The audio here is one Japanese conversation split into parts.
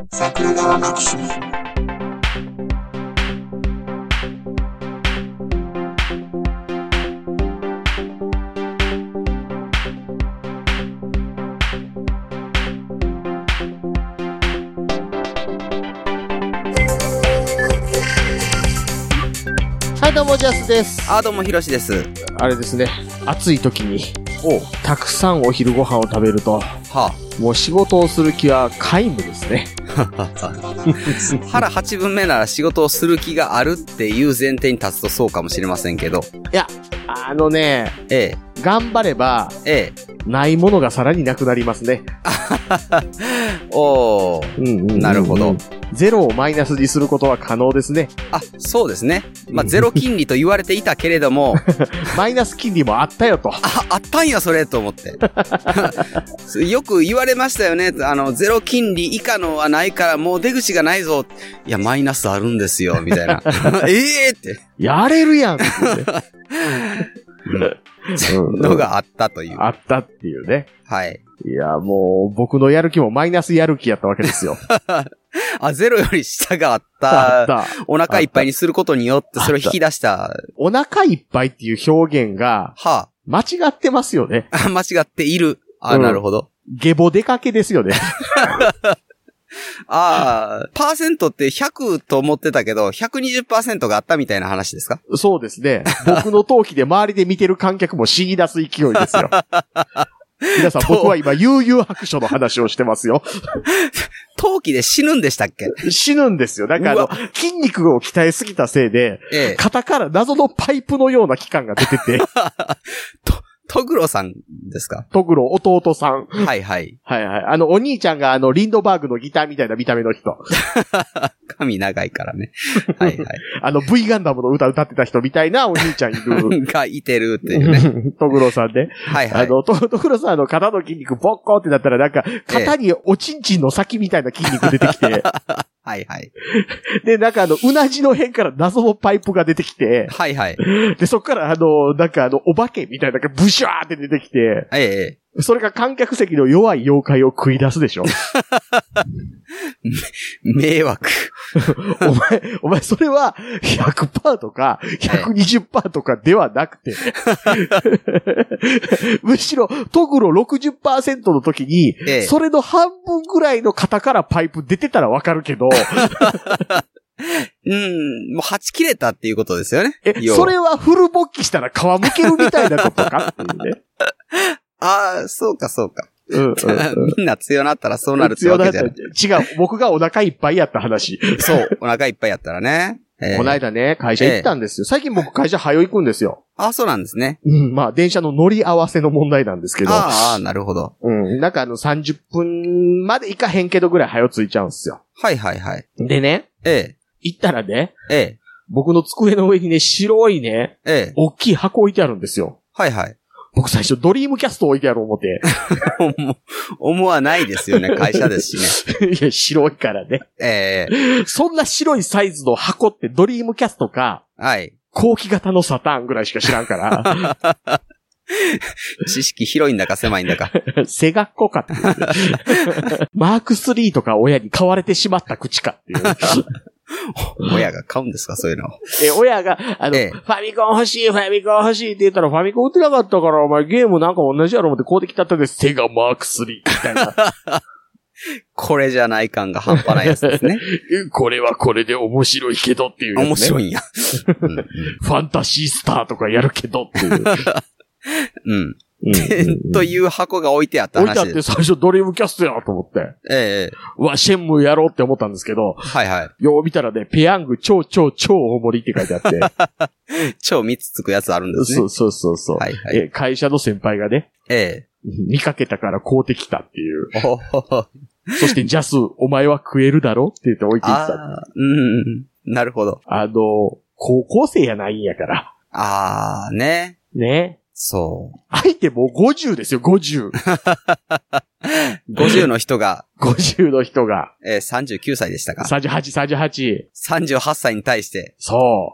桜川マキシム。 はい、どうもジャスです。 どうもヒロシです。 あれですね、暑い時にたくさんお昼ご飯を食べると、もう仕事をする気は皆無ですね。 腹8分目なら仕事をする気があるっていう前提に立つとそうかもしれませんけど。 いや、頑張れば、ないものがさらになくなりますね。 なるほど。 ゼロをマイナスにすることは可能ですね。 そうですね。ゼロ金利と言われていたけれども。 マイナス金利もあったよと。 あったんや、それ、と思って。よく言われましたよね。ゼロ金利以下のはないからもう出口がないぞ。いや、マイナスあるんですよ、みたいな。って。 やれるやんって、ね。 のがあったという。 あったっていうね。 はい。 いや、もう、僕のやる気もマイナスやる気やったわけですよ。 ゼロより下があった。お腹いっぱいにすることによってそれを引き出した。 お腹いっぱいっていう表現が、間違ってますよね。 間違っている。なるほど。 ゲボ出かけですよね。 パーセントって100と思ってたけど、120% があったみたいな話ですか？ そうですね。僕の陶器で周りで見てる観客も死に出す勢いですよ。皆さん、僕は今、悠々白書の話をしてますよ。 陶器で死ぬんでしたっけ？ 死ぬんですよ。なんか筋肉を鍛えすぎたせいで、肩から謎のパイプのような器官が出てて。 トグロさんですか？ トグロ、弟さん。 はいはい。 はいはい。お兄ちゃんがリンドバーグのギターみたいな見た目の人。 髪長いからね。はいはい。 V ガンダムの歌歌ってた人みたいなお兄ちゃんいる。 がいてるっていうね。 トグロさんね。 はいはい。 トグロさんの肩の筋肉ポッコってなったらなんか、肩におちんちんの先みたいな筋肉出てきて。 はいはい。 で、なんかうなじの辺から謎のパイプが出てきて。 はいはい。 で、そっからなんかお化けみたいなのがブシュワーって出てきて。それが観客席の弱い妖怪を食い出すでしょ。 迷惑。 お前、それは 100% とか 120% とかではなくて、むしろトグロ 60% の時に、それの半分ぐらいの肩からパイプ出てたらわかるけど、 もうはち切れたっていうことですよね。 それはフル勃起したら皮むけるみたいなことかっていうね。 そうかそうか。みんな強なったらそうなるってわけじゃない。 違う。僕がお腹いっぱいやった話。 そう。お腹いっぱいやったらね。 こないだね、会社行ったんですよ。最近僕会社早行くんですよ。 そうなんですね。 電車の乗り合わせの問題なんですけど。 なるほど。 なんか30分まで行かへんけどぐらい早ついちゃうんですよ。 はいはいはい。 でね。行ったらね。僕の机の上にね、白いね。大きい箱置いてあるんですよ。 はいはい。 僕最初ドリームキャスト置いてある思って。 思わないですよね、会社ですしね。いや、白いからね。そんな白いサイズの箱ってドリームキャストか、後期型のサターンぐらいしか知らんから。 知識広いんだか狭いんだか。 背がっこかっていう。マーク3とか親に買われてしまった口かっていう。 親が買うんですか、そういうの。 親が、ファミコン欲しいって言ったら、ファミコン売ってなかったから、お前ゲームなんか同じやろ思って買うてきたったで、セガマーク3みたいな。 これじゃない感が半端ないやつですね。 これはこれで面白いけどっていうやつね。 面白いんや。 ファンタジースターとかやるけどっていう。 という箱が置いてあった話です。 置いてあって最初ドリームキャストやと思って。シェンムーやろうって思ったんですけど。 はいはい。 よう見たらね、ペヤング超大盛りって書いてあって。 超3つつくやつあるんですね。 そう。はいはい。会社の先輩がね。見かけたから買うてきたっていう。そしてジャス、お前は食えるだろって言って置いてきた。 なるほど。 高校生やないんやから。 ね。そう。 相手もう50ですよ、50。 50の人が。 50の人が。 39歳でしたか。 38。 38歳に対して。 そう。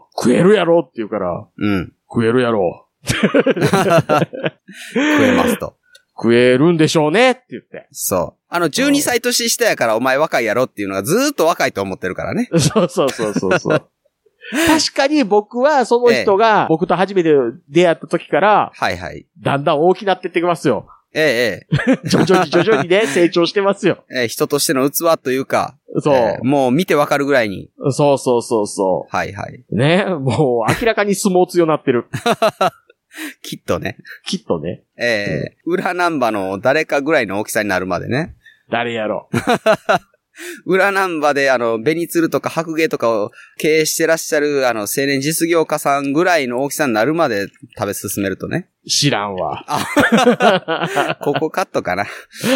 食えるやろって言うから。食えるやろ。 食えますと。 食えるんでしょうねって言って。 そう。12歳年下やからお前若いやろっていうのがずーっと若いと思ってるからね。 そうそうそうそうそう。確かに僕はその人が僕と初めて出会った時から、 はいはい。 だんだん大きなってってきますよ。 ええ。 徐々にね、成長してますよ。 人としての器というか。 そう。 もう見てわかるぐらいに。 そうそうそうそう。 はいはい。 ね、もう明らかに相撲強なってる。 きっとね。 きっとね。 裏ナンバの誰かぐらいの大きさになるまでね。 誰やろ。 裏ナンバでベニツルとか白芸とかを経営してらっしゃる青年実業家さんぐらいの大きさになるまで食べ進めるとね。 知らんわ。 ここカットかな。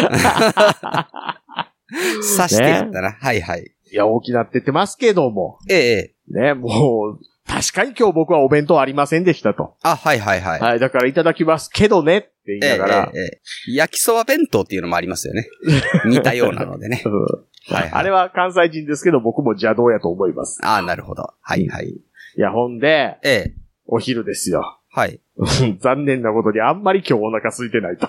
刺してやったな。ね、はいはい。 いや、大きなってってますけども。ね、もう、確かに今日僕はお弁当ありませんでしたと。 はいはいはい。 はい、だからいただきますけどねって言いながら。 焼きそば弁当っていうのもありますよね。似たようなのでね。 はいはい、あれは関西人ですけど僕も邪道やと思います。 なるほど。はいはい。 いや、ほんで、お昼ですよ。 はい。 残念なことにあんまり今日お腹空いてないと。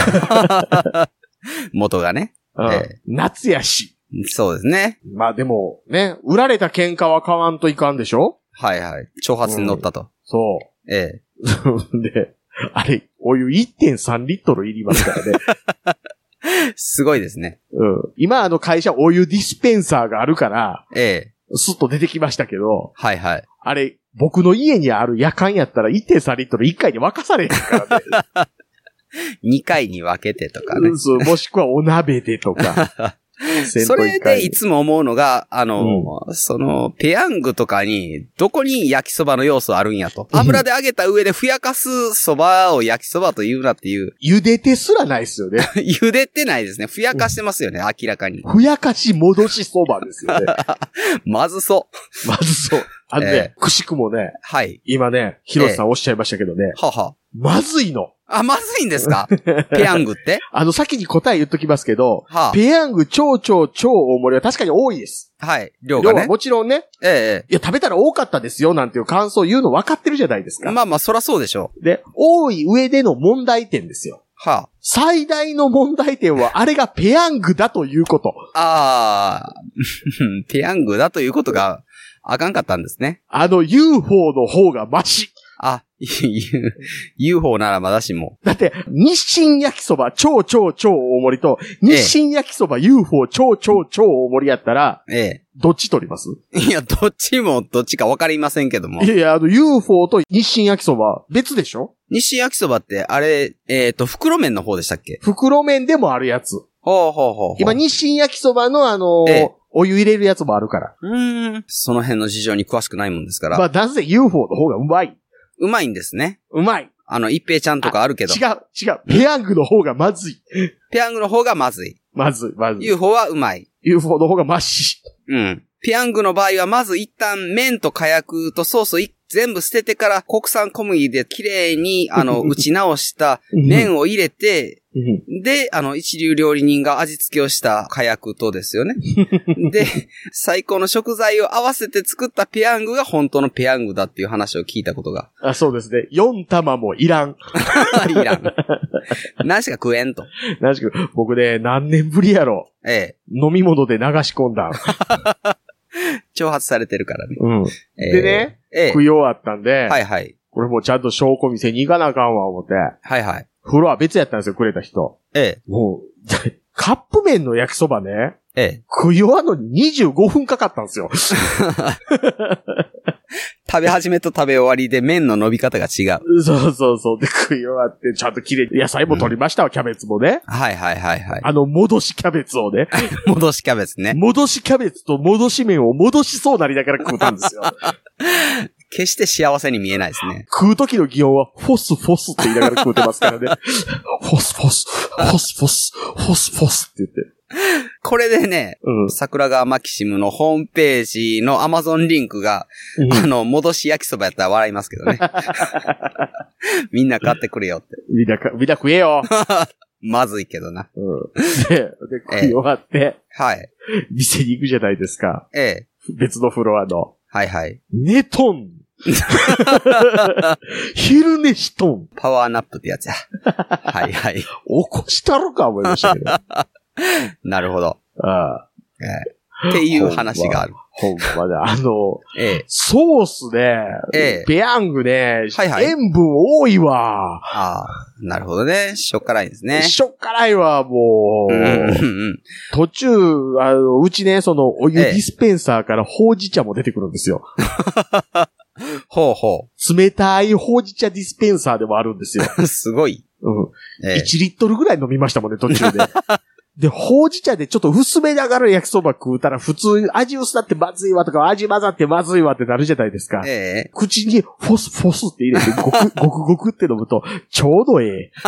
元がね。 夏やし。 そうですね。 まあでも、ね、売られた喧嘩は買わんといかんでしょ？ はいはい。挑発に乗ったと。 そう。で、あれ、お湯 1.3 リットルいりますからね。 すごいですね。 今会社お湯ディスペンサーがあるから、スッと出てきましたけど、 はいはい。 あれ、僕の家にある夜間やったら 1.3 リットル1回に沸かされへんからね。 2回に分けてとかね。 もしくはお鍋でとか。 それでいつも思うのが、ペヤングとかに、どこに焼きそばの要素あるんやと。油で揚げた上でふやかすそばを焼きそばと言うなっていう。 茹でてすらないっすよね。 茹でてないですね。ふやかしてますよね、明らかに。 ふやかし戻しそばですよね。 まずそう。 まずそう。くしくもね。 はい。 今ね、広瀬さんおっしゃいましたけどね。まずいの。 まずいんですか？ペヤングって先に答え言っときますけど、ペヤング超大盛りは確かに多いです。 はい。量がね。 量はもちろんね。いや、食べたら多かったですよ、なんていう感想を言うの分かってるじゃないですか。 まあ、そらそうでしょう。で、多い上での問題点ですよ。最大の問題点は、あれがペヤングだということ。 ペヤングだということが、あかんかったんですね。 UFO の方がマシ。 UFO ならまだしも。 だって、日清焼きそば超大盛りと、日清焼きそば UFO 超大盛りやったら、どっち取ります？ いや、どっちもどっちかわかりませんけども。 いや、UFO と日清焼きそば別でしょ？ 日清焼きそばって、あれ、袋麺の方でしたっけ？ 袋麺でもあるやつ。今、日清焼きそばのお湯入れるやつもあるから。 その辺の事情に詳しくないもんですから。 まあ、なぜ UFO の方がうまい。 うまいんですね。 うまい。 一平ちゃんとかあるけど。 違う。ペヤングの方がまずい。 ペヤングの方がまずい。 まずい。 UFO はうまい。 UFO の方がまし。 ペヤングの場合はまず一旦麺と火薬とソースを全部捨ててから国産小麦で綺麗に打ち直した麺を入れて、で、一流料理人が味付けをした火薬とですよね。で、最高の食材を合わせて作ったペヤングが本当のペヤングだっていう話を聞いたことが。 そうですね。4玉もいらん。 いらん。何しか食えんと。 僕ね、何年ぶりやろ。飲み物で流し込んだ。 挑発されてるからね。 でね、食い終わったんで、これもうちゃんと証拠見せに行かなあかんわ、思って。風呂は別やったんですよ、くれた人。もう、カップ麺の焼きそばね。食い終わるのに25分かかったんですよ。 食べ始めと食べ終わりで麺の伸び方が違う。 そう。で、食い終わって、ちゃんと綺麗に野菜も取りましたわ、キャベツもね。戻しキャベツをね。 戻しキャベツね。 戻しキャベツと戻し麺を戻しそうなりながら食ったんですよ。 決して幸せに見えないですね。 食う時の擬音は、フォスって言いながら食うてますからね。フォスって言って。 これでね、桜川マキシムのホームページの Amazon リンクが、戻し焼きそばやったら笑いますけどね。みんな買ってくれよって。 みんな食えよ。 まずいけどな。 で、食い終わって、店に行くじゃないですか。 別のフロアの。 はい。 寝とん。 昼寝しとん。 パワーナップってやつや。はいはい。起こしたろか思いましたけど。 なるほど。 ああ。 っていう話がある。 ほんまだ。ソースね、ペヤングね、はいはい、塩分多いわ。 ああ、なるほどね。しょっからいですね。 しょっからいわ、もう。途中、うちね、お湯ディスペンサーからほうじ茶も出てくるんですよ。 ほうほう。冷たいほうじ茶ディスペンサーでもあるんですよ。 すごい。 1リットルぐらい飲みましたもんね、途中で。で、ほうじ茶でちょっと薄めながら焼きそば食うたら普通味薄だってまずいわとか味混ざってまずいわってなるじゃないですか。口にフォスって入れてごくごくって飲むとちょうど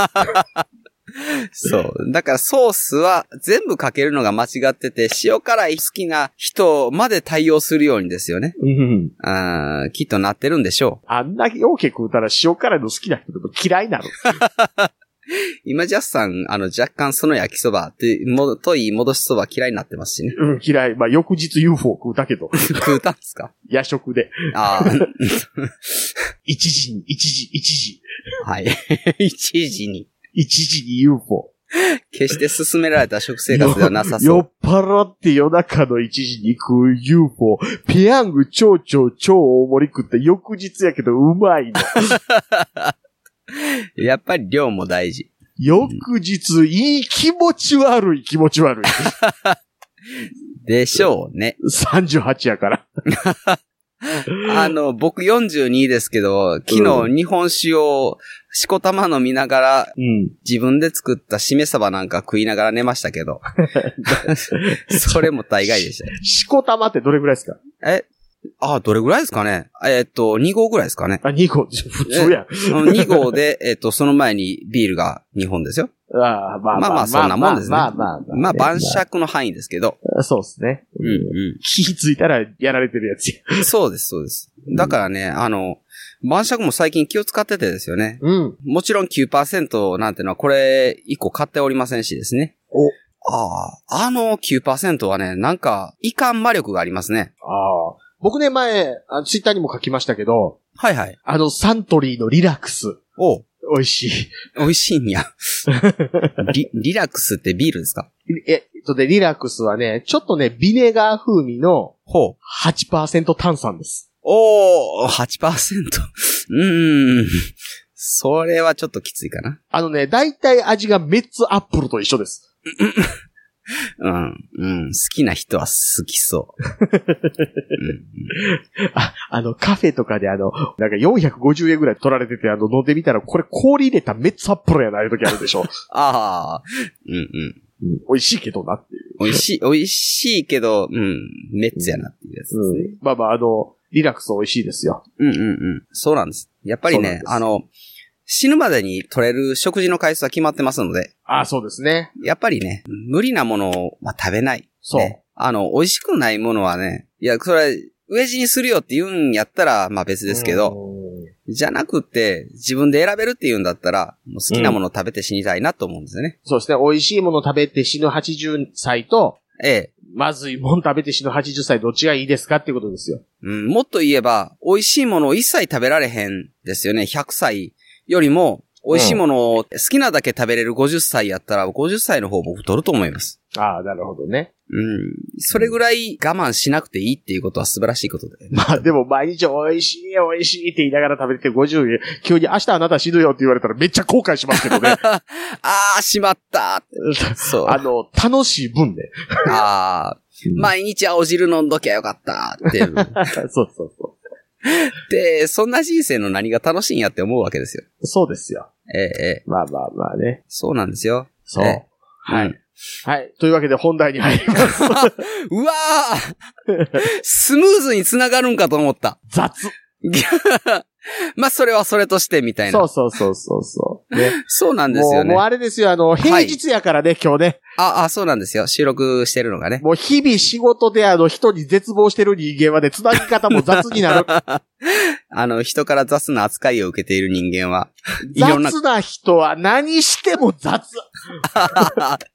そう。だからソースは全部かけるのが間違ってて、塩辛い好きな人まで対応するようにですよね。きっとなってるんでしょう。 あんだけ大きく食うたら塩辛いの好きな人でも嫌いなの。 今、ジャスさん、若干その焼きそばって、といい戻しそば嫌いになってますしね。 嫌い。まあ、翌日 UFO 食うたけど。 食うたんですか？ 夜食で。 ああ。 1時。 はい。1時に UFO。 決して進められた食生活ではなさそう。 酔っ払って夜中の1時に食う UFO。ペヤング超大盛り食った翌日やけどうまいの。 やっぱり量も大事。 翌日、いい気持ち悪い。 でしょうね。 38やから。 僕42ですけど、昨日日本酒をしこたま飲みながら、自分で作ったしめ鯖なんか食いながら寝ましたけど。それも大概でした。 しこたまってどれぐらいですか？ どれぐらいですかね2合ぐらいですかね。 2合、普通や。 2合で、その前にビールが2本ですよ。まあ、そんなもんですね。まあ、晩酌の範囲ですけど。 そうですね。気づいたらやられてるやつや。そうです。だからね、晩酌も最近気を使っててですよね。もちろん 9% なんてのはこれ1個買っておりませんしですね。9% はね、なんか、いかん魔力がありますね。 僕ね、前、ツイッターにも書きましたけど、 はいはい。 サントリーのリラックス。美味しい。 美味しいんや。リラックスってビールですか？ リラックスはね、ちょっとね、ビネガー風味の 8% 炭酸です。 8%。それはちょっときついかな。 だいたい味がメッツアップルと一緒です。 好きな人は好きそう。 カフェとかでなんか450円ぐらい取られてて、飲んでみたら、これ氷入れたメッツアップルやな、いう時あるでしょ。美味しいけどなっていう。 美味しいけど、メッツやなっていうやつですね。 まあ、リラックス美味しいですよ。 そうなんです。やっぱりね、死ぬまでに取れる食事の回数は決まってますので。 そうですね。 やっぱりね、無理なものを、食べない。 そう。 ね、美味しくないものはね、いや、それ、飢え死にするよって言うんやったら、別ですけど、じゃなくって、自分で選べるって言うんだったら、もう好きなものを食べて死にたいなと思うんですよね。 そうですね。美味しいもの食べて死ぬ80歳と、まずいもの食べて死ぬ80歳どっちがいいですかっていうことですよ。 もっと言えば、美味しいものを一切食べられへんですよね。100歳よりも、美味しいものを好きなだけ食べれる50歳やったら、50歳の方僕取ると思います。 なるほどね。 それぐらい我慢しなくていいっていうことは素晴らしいことで。 でも毎日美味しいって言いながら食べて50円、急に明日あなた死ぬよって言われたらめっちゃ後悔しますけどね。 しまったそう。楽しい分ね。 毎日青汁飲んどきゃよかったっていう。 そう。 で、そんな人生の何が楽しいんやって思うわけですよ。 そうですよ。まあね。 そうなんですよ。 そう。はい。はい。というわけで本題に入ります。 うわースムーズに繋がるんかと思った。 雑まあ、それはそれとしてみたいな。 そう。ね、 そうなんですよね。 もうあれですよ、平日やからね、今日ね。 そうなんですよ。収録してるのがね。 もう日々仕事で人に絶望してる人間はね、繋ぎ方も雑になる。 人から雑な扱いを受けている人間は。 雑な人は何しても雑。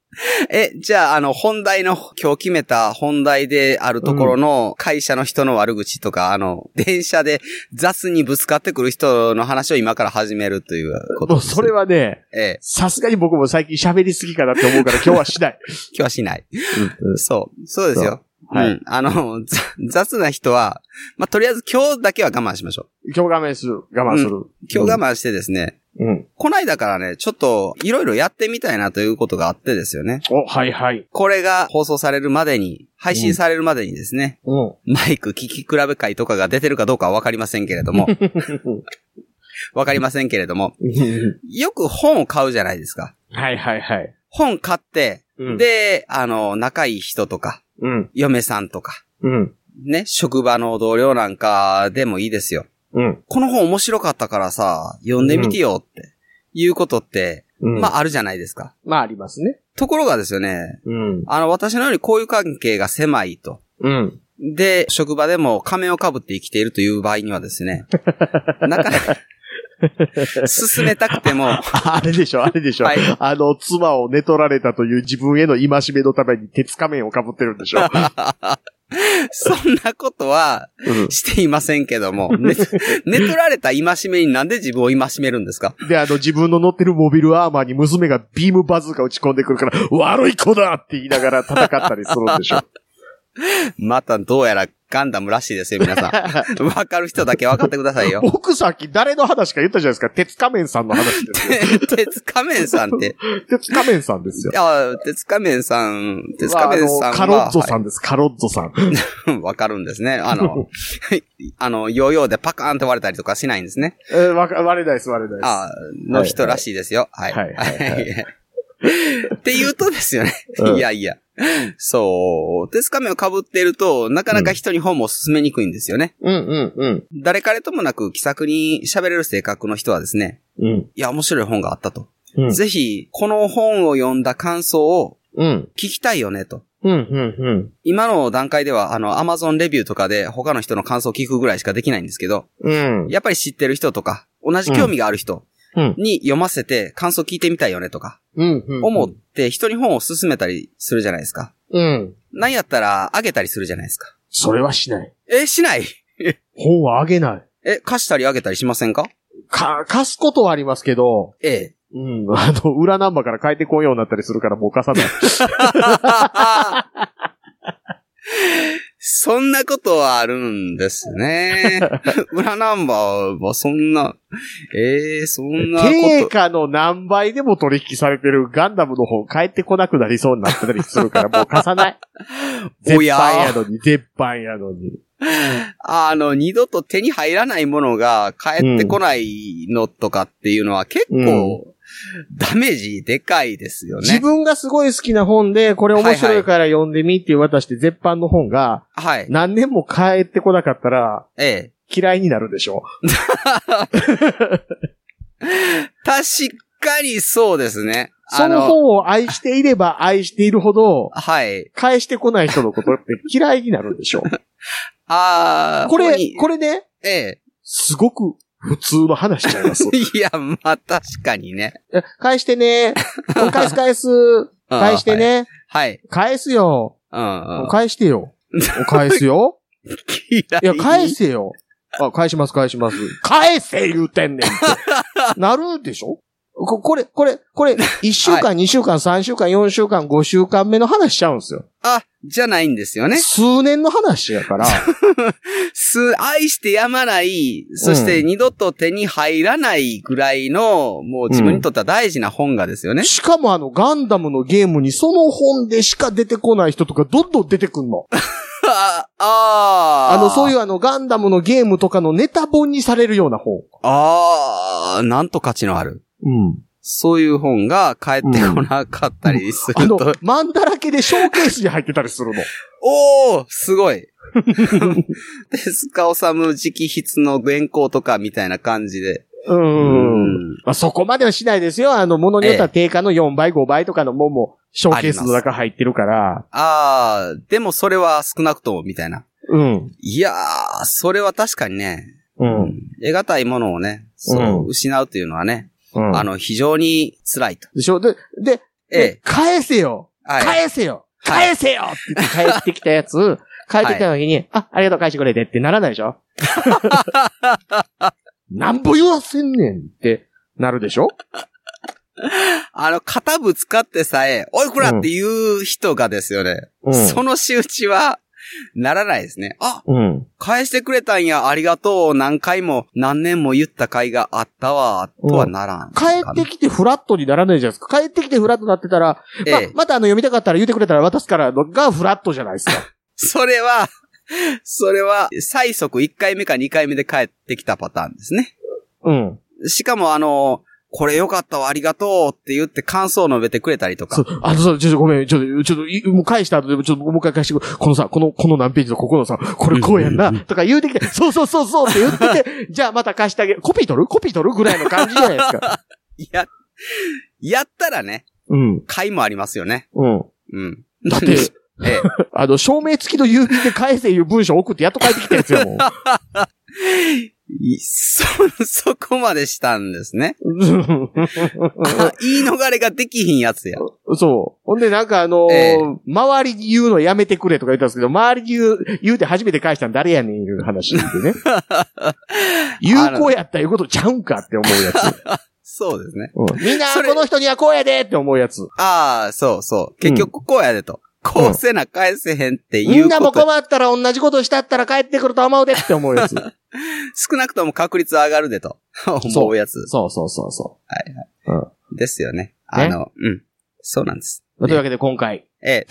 じゃあ、本題の、今日決めた本題であるところの会社の人の悪口とか、電車で雑にぶつかってくる人の話を今から始めるということです。 もうそれはね、さすがに僕も最近喋りすぎかなって思うから今日はしない。 今日はしない。そうですよ。はい。雑な人は、とりあえず今日だけは我慢しましょう。 今日我慢する。今日我慢してですね。こないだからね、ちょっといろいろやってみたいなということがあってですよね。 はいはい。 これが放送されるまでに、配信されるまでにですね。マイク聞き比べ会とかが出てるかどうかはわかりませんけれども。わかりませんけれども。よく本を買うじゃないですか。 はいはいはい。 本買って、で、仲いい人とか。嫁さんとか。ね、職場の同僚なんかでもいいですよ。この本面白かったからさ、読んでみてよっていうことって、あるじゃないですか。 ありますね。 ところがですよね、私のように交友関係が狭いと。で、職場でも仮面をかぶって生きているという場合にはですね、なかなか、進めたくても。 あれでしょ。はい、妻を寝取られたという自分への戒めのために鉄仮面をかぶってるんでしょ。 そんなことはしていませんけども、寝取られた戒めになんで自分を戒めるんですか？ で、自分の乗ってるモビルアーマーに娘がビームバズーカ打ち込んでくるから、悪い子だって言いながら戦ったりするんでしょ。 またどうやらガンダムらしいですよ、皆さん。わかる人だけ分かってくださいよ。 僕さっき誰の話か言ったじゃないですか。鉄仮面さんの話ですよ。 鉄仮面さんって。 鉄仮面さんですよ。 鉄仮面さんは。 カロッゾさんです、カロッゾさん。わかるんですね。ヨーヨーでパカーンって割れたりとかしないんですね。 割れないです。 の人らしいですよ。はい。って言うとですよね。いやいや。そう。鉄仮面を被っていると、なかなか人に本も進めにくいんですよね。誰彼ともなく気さくに喋れる性格の人はですね。いや、面白い本があったと。ぜひ、この本を読んだ感想を聞きたいよねと。今の段階では、Amazon レビューとかで他の人の感想を聞くぐらいしかできないんですけど、やっぱり知ってる人とか、同じ興味がある人、に読ませて感想聞いてみたいよねとか、思って人に本を勧めたりするじゃないですか。なんやったらあげたりするじゃないですか。 それはしない。 しない本はあげない。 貸したりあげたりしませんか？ 貸すことはありますけど、裏ナンバーから変えてこんようになったりするからもう貸さない。 そんなことはあるんですね。裏ナンバーはそんな、そんなこと。 定価の何倍でも取引されてるガンダムの方帰ってこなくなりそうになったりするからもう貸さない。絶版やのに。 二度と手に入らないものが帰ってこないのとかっていうのは結構、ダメージでかいですよね。 自分がすごい好きな本で、これ面白いから読んでみって渡して絶版の本が、何年も帰ってこなかったら、嫌いになるでしょ。 確かにそうですね。 その本を愛していれば愛しているほど、返してこない人のことって嫌いになるでしょ。これね、すごく普通の話しちゃいます。 いや、確かにね。 返してね。返す。返してね。返すよ。返してよ。返すよ。いや、返せよ。返します。返せ言うてんねんって。なるでしょ？これ、1週間、2週間、3週間、4週間、5週間目の話しちゃうんですよ。 じゃないんですよね。 数年の話やから。 愛してやまない、そして二度と手に入らないぐらいの、もう自分にとっては大事な本がですよね。 しかもガンダムのゲームにその本でしか出てこない人とかどんどん出てくんの。そういうガンダムのゲームとかのネタ本にされるような本。 なんと価値のある。そういう本が返ってこなかったりすると。 マンだらけでショーケースに入ってたりするの。 すごい。手塚治虫直筆の原稿とかみたいな感じで。 そこまではしないですよ。ものによっては定価の4倍、5倍とかのもんも、ショーケースの中入ってるから。 でもそれは少なくとも、みたいな。いやー、それは確かにね。得難いものをね、失うというのはね。非常に辛いと。 でしょ？で、 返せよ、返せよ、返せよって言って帰ってきたやつ、帰ってきた時に、ありがとう返してくれてってならないでしょなんぼ言わせんねんってなるでしょ肩ぶつかってさえ、おいこらっていう人がですよね。その仕打ちは、ならないですね。返してくれたんや、ありがとう、何回も、何年も言った甲斐があったわ、とはならん。 帰ってきてフラットにならないじゃないですか。帰ってきてフラットになってたら、また読みたかったら言ってくれたら渡すからのがフラットじゃないですか。 それは、最速1回目か2回目で帰ってきたパターンですね。しかもこれよかったわ、ありがとうって言って感想を述べてくれたりとか。 そう、ごめん、もう返した後で、もう一回返してくれ。このさ、この何ページのここのさ、これこうやんな、とか言うてきて、そうって言ってて、じゃあまた貸してあげる。コピー取るぐらいの感じじゃないですか。 やったらね。回もありますよね。 だって、証明付きの郵便で返せいう文章送ってやっと返ってきたやつやもん。 そこまでしたんですね。言い逃れができひんやつや。 そう。ほんでなんか周りに言うのやめてくれとか言ったんですけど、周りに言うて初めて返したん誰やねんいう話でね。有効やったいうことちゃうんかって思うやつ。 そうですね。 みんなこの人にはこうやでって思うやつ。 そう。結局こうやでと。こうせな返せへんっていうこと。 みんなも困ったら同じことしたったら帰ってくると思うでって思うやつ。 少なくとも確率上がるでと思うやつ。 そう。 ですよね。そうなんです。 というわけで今回。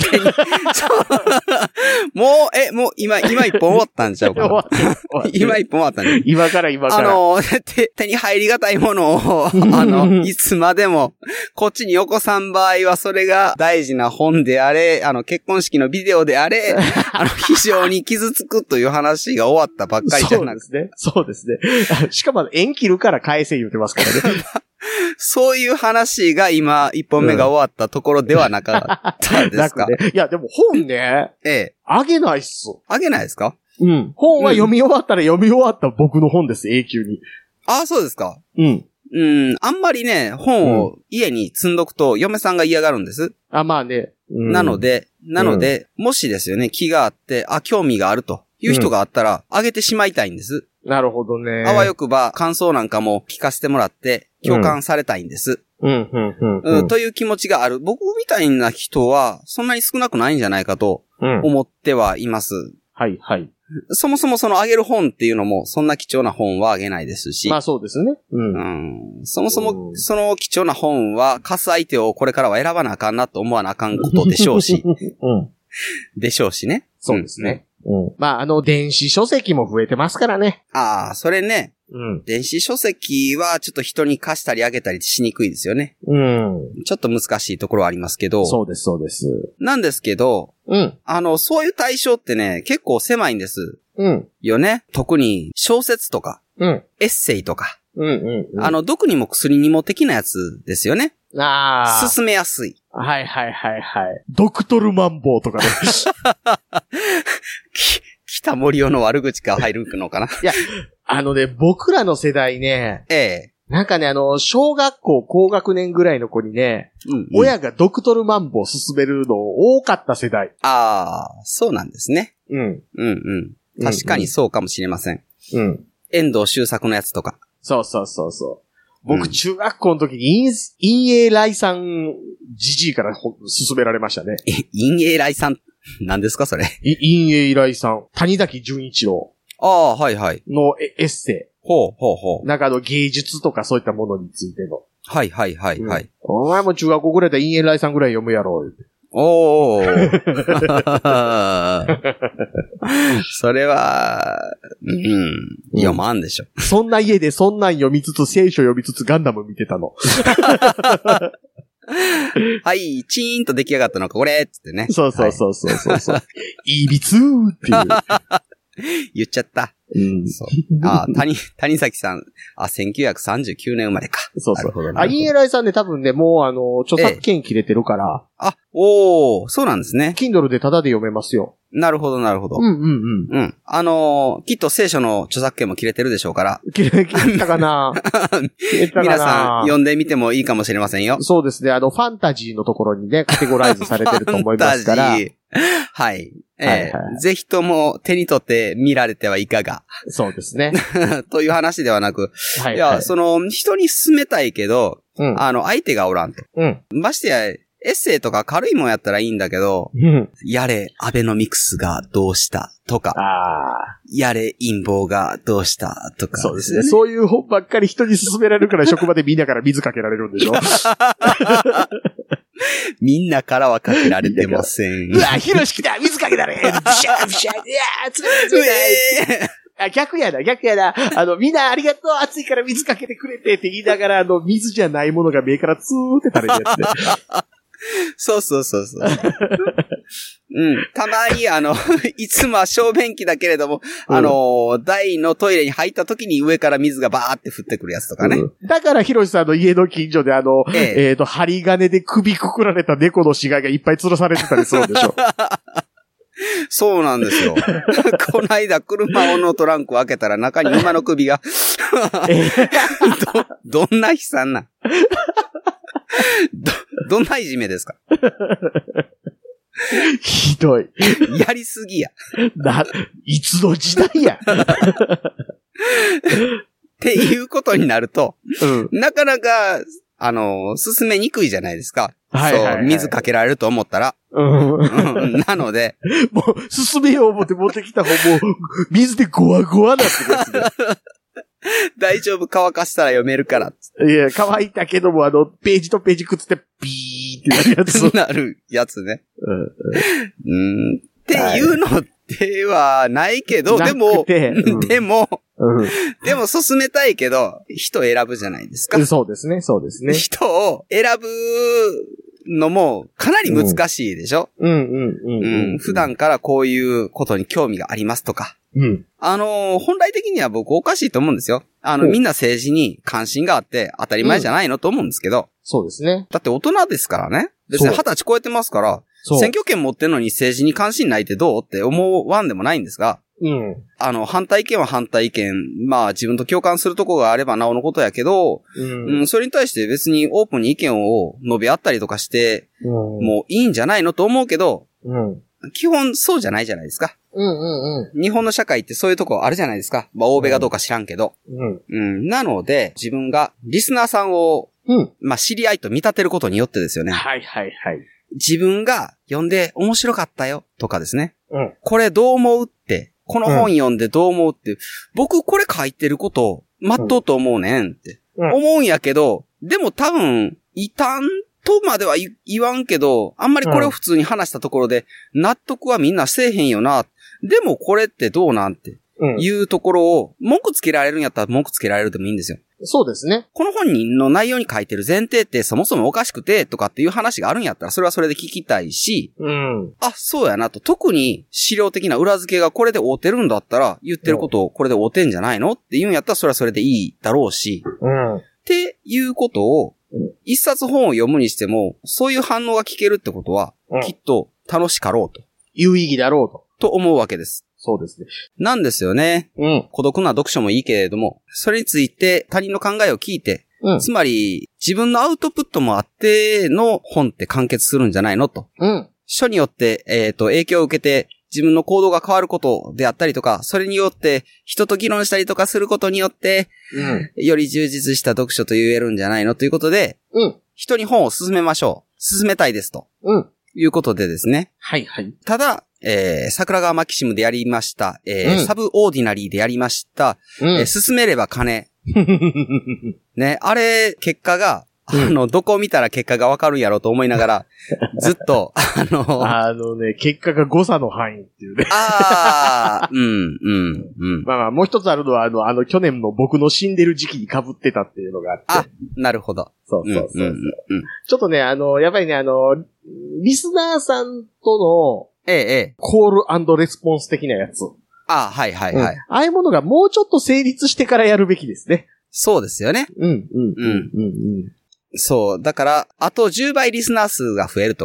もう今一本終わったんちゃうかな。今一本終わったんで。 今から。 手に入りがたいものを、いつまでも、こっちによこさん場合はそれが大事な本であれ、結婚式のビデオであれ、非常に傷つくという話が終わったばっかりじゃなくて。 そうですね。しかも縁切るから返せ言うてますからね。 そういう話が今、一本目が終わったところではなかったんですか、 いや、でも本ね、あげないっす。 あげないですか？ 本は読み終わったら読み終わった僕の本です、永久に。 そうですか。あんまりね、本を家に積んどくと嫁さんが嫌がるんです。 まあね。 なので、もしですよね、気があって、興味があるという人があったら、あげてしまいたいんです。 なるほどね。 あわよくば感想なんかも聞かせてもらって共感されたいんです。という気持ちがある。僕みたいな人はそんなに少なくないんじゃないかと思ってはいます。 はい。 そもそもそのあげる本っていうのもそんな貴重な本はあげないですし。 まあそうですね。 そもそもその貴重な本は貸す相手をこれからは選ばなあかんなと思わなあかんことでしょうし。でしょうしね。 そうですね。まあ電子書籍も増えてますからね。 それね。電子書籍はちょっと人に貸したりあげたりしにくいですよね。ちょっと難しいところはありますけど。 そうです。 なんですけど、そういう対象ってね、結構狭いんです。よね。特に小説とか、エッセイとか、毒にも薬にも的なやつですよね。進めやすい。 はい。ドクトルマンボウとかね。 北森尾の悪口が入るのかな。いや、僕らの世代ね、なんかね、小学校高学年ぐらいの子にね、親がドクトルマンボウを勧めるの多かった世代。 そうなんですね。確かにそうかもしれません。遠藤周作のやつとか。 そう。僕、中学校の時に陰影来さんじじいから勧められましたね。 陰影来さん、何ですかそれ。 陰影来さん、谷崎潤一郎。 はい。 のエッセイ。 ほう。 なんか芸術とかそういったものについての。はい。 お前も中学校ぐらいで陰影来さんぐらい読むやろ。 それは、読まんでしょ。 そんな家でそんなん読みつつ、聖書読みつつガンダム見てたの。 はい、チーンと出来上がったのか、これっつってね。 そう。いびつーっていう。 言っちゃった。谷崎さん、1939年生まれか。 そう。陰影来さんね、多分ね、もう著作権切れてるから。 おー、そうなんですね。 Kindle でタダで読めますよ。 なるほど、なるほど。 うん。 きっと聖書の著作権も切れてるでしょうから。 切れたかな皆さん読んでみてもいいかもしれませんよ。 そうですね。ファンタジーのところにね、カテゴライズされてると思いますから。 はい。ぜひとも手に取って見られてはいかが。 そうですね。 という話ではなく、いや、人に勧めたいけど、相手がおらんと。ましてや、エッセイとか軽いもんやったらいいんだけど、やれ、アベノミクスがどうしたとか、やれ、陰謀がどうしたとか、 そうですね。そういう本ばっかり人に勧められるから職場でみんなから水かけられるんでしょみんなからはかけられてません。 うわ、ヒロシ来た水かけられビシャービシャーいやー、冷たい。逆やな。みんなありがとう、暑いから水かけてくれてって言いながら、水じゃないものが目からツーって垂れるやつね。 そう。たまにいつもは小便器だけれども、台のトイレに入った時に上から水がバーって降ってくるやつとかね。 だから、ひろしさんの家の近所で針金で首くくられた猫の死骸がいっぱい吊るされてたりするんでしょ。 そうなんですよ。こないだ車のトランクを開けたら中に馬の首が。どんな悲惨な。どんないじめですか？ ひどい。 やりすぎや。 いつの時代や。 っていうことになると、なかなか、進めにくいじゃないですか。そう、水かけられると思ったら。なので。 もう、進めよう思って持ってきた方も、水でゴワゴワなってますね。 大丈夫、乾かしたら読めるから。 いや、乾いたけども、ページとページくっつって、ビーってなるやつ。 なるやつね。っていうのではないけど、でも、進めたいけど、人選ぶじゃないですか。 そうですね。 人を選ぶのもかなり難しいでしょ？普段からこういうことに興味がありますとか。本来的には僕おかしいと思うんですよ。みんな政治に関心があって当たり前じゃないのと思うんですけど。 そうですね。 だって大人ですからね。別に20歳超えてますから、選挙権持ってんのに政治に関心ないってどうって思わんでもないんですが。反対意見は反対意見。まあ自分と共感するところがあればなおのことやけど、それに対して別にオープンに意見を述べ合ったりとかして、もういいんじゃないのと思うけど、基本そうじゃないじゃないですか。日本の社会ってそういうとこあるじゃないですか。まあ欧米がどうか知らんけど。なので自分がリスナーさんを、まあ知り合いと見立てることによってですよね。自分が読んで面白かったよとかですね。これどう思うって、この本読んでどう思うって、僕これ書いてることまっとうと思うねんって、思うんやけど、でも多分異端とまでは言わんけど、あんまりこれを普通に話したところで納得はみんなせえへんよな。でもこれってどうなんていうところを文句つけられるんやったら文句つけられるでもいいんですよ。 そうですね。 この本の内容に書いてる前提ってそもそもおかしくてとかっていう話があるんやったらそれはそれで聞きたいし、あ、そうやなと、特に資料的な裏付けがこれで合うてるんだったら言ってることをこれで合うてんじゃないのって言うんやったらそれはそれでいいだろうし、っていうことを一冊本を読むにしてもそういう反応が聞けるってことは、きっと楽しかろうと。 有意義だろうと思うわけです。 そうですね。 なんですよね。孤独な読書もいいけれども、それについて他人の考えを聞いて、つまり自分のアウトプットもあっての本って完結するんじゃないのと。書によって、影響を受けて自分の行動が変わることであったりとか、それによって人と議論したりとかすることによって、より充実した読書と言えるんじゃないのということで、人に本を勧めましょう。勧めたいですと。いうことでですね。ただ、桜川マキシムでやりました、サブオーディナリーでやりました、進めれば金。ね、あれ、結果が、どこを見たら結果がわかるんやろうと思いながら、ずっと、 結果が誤差の範囲っていうね。まあ、もう一つあるのは、去年の僕の死んでる時期に被ってたっていうのがあって。 なるほど。 そう。ちょっとね、やっぱりね、リスナーさんとの、コール&レスポンス的なやつ。 はい。ああいうものがもうちょっと成立してからやるべきですね。 そうですよね。そう。だから、あと10倍リスナー数が増えるとか。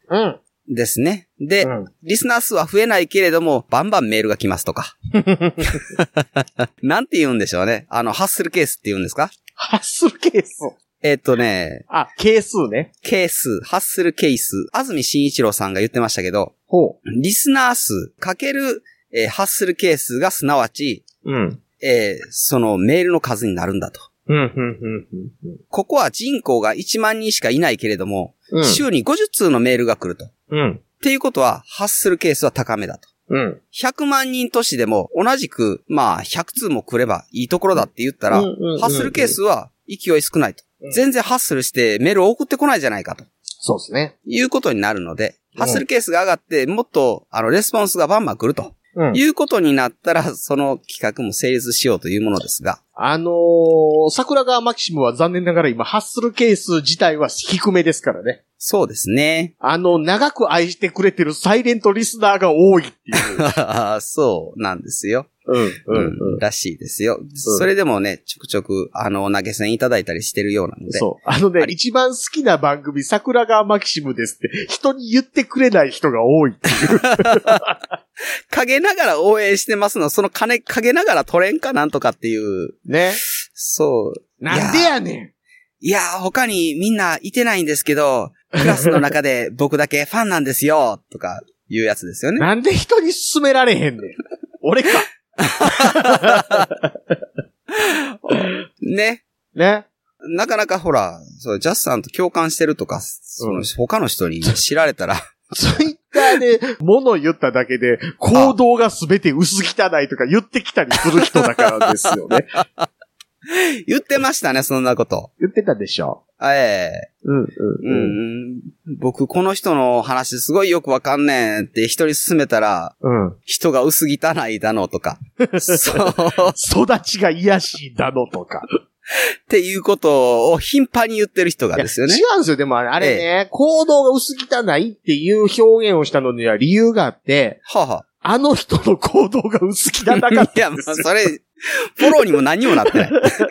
うん。 ですね。で、リスナー数は増えないけれども、バンバンメールが来ますとか。なんて言うんでしょうね。ハッスルケースって言うんですか？ ハッスルケース。 ケ係数ね。 係数、ハッスルケース。安住紳一郎さんが言ってましたけど、リスナー数かける、ハッスルケースがすなわち、そのメールの数になるんだと。ここは人口が1万人しかいないけれども、週に50通のメールが来ると。っていうことは、ハッスルケースは高めだと。100万人都市でも同じく、100通も来ればいいところだって言ったら、ハッスルケースは勢い少ないと。全然ハッスルしてメールを送ってこないじゃないかと。 そうですね。 いうことになるので、ハッスルケースが上がって、もっと、レスポンスがバンバン来ると。いうことになったら、その企画も成立しようというものですが。 桜川マキシムは残念ながら今、ハッスルケース自体は低めですからね。 そうですね。 長く愛してくれてるサイレントリスナーが多いっていう。 そうなんですよ。らしいですよ。それでもね、ちょくちょく、投げ銭いただいたりしてるようなので。 そう。一番好きな番組、桜川マキシムですって、人に言ってくれない人が多いっていう。 陰ながら応援してますの、その陰ながら取れんかなんとかっていう。 ね。 そう。 なんでやねん。 いや、他にみんないてないんですけど、クラスの中で僕だけファンなんですよ、とかいうやつですよね。 なんで人に勧められへんねん。俺か。 ね。なかなかほら、ジャスさんと共感してるとか、他の人に知られたら。 ツイッターで物言っただけで、行動がすべて薄汚いとか言ってきたりする人だからですよね。 言ってましたね、そんなこと。 言ってたでしょ。 僕、この人の話すごいよくわかんねんって人に勧めたら、人が薄汚いだのとか。 育ちが癒しだのとか。 っていうことを頻繁に言ってる人がですよね。 違うんですよ。でもあれね、行動が薄汚いっていう表現をしたのには理由があって、あの人の行動が薄汚かったんですよ。いや、 それ、フォローにも何にもなってない。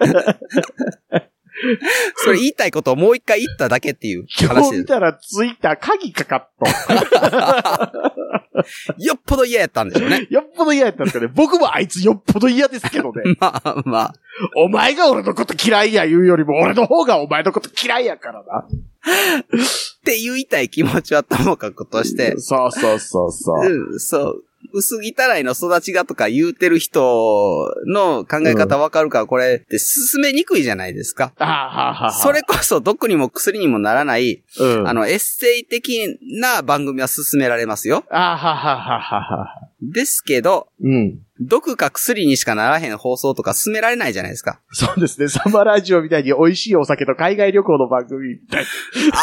それ言いたいことをもう一回言っただけっていう話です。 今日見たらツイッター鍵かかっと。 よっぽど嫌やったんでしょうね。 よっぽど嫌やったんですかね。僕もあいつよっぽど嫌ですけどね。お前が俺のこと嫌いや言うよりも俺の方がお前のこと嫌いやからな。 って言いたい気持ちはともかくとして。 そう。 そう。薄汚いの育ちがとか言うてる人の考え方わかるから、これって進めにくいじゃないですか。それこそ毒にも薬にもならない、エッセイ的な番組は進められますよ。ですけど、毒か薬にしかならへん放送とか進められないじゃないですか。 そうですね。サマラジオみたいに美味しいお酒と海外旅行の番組みたい。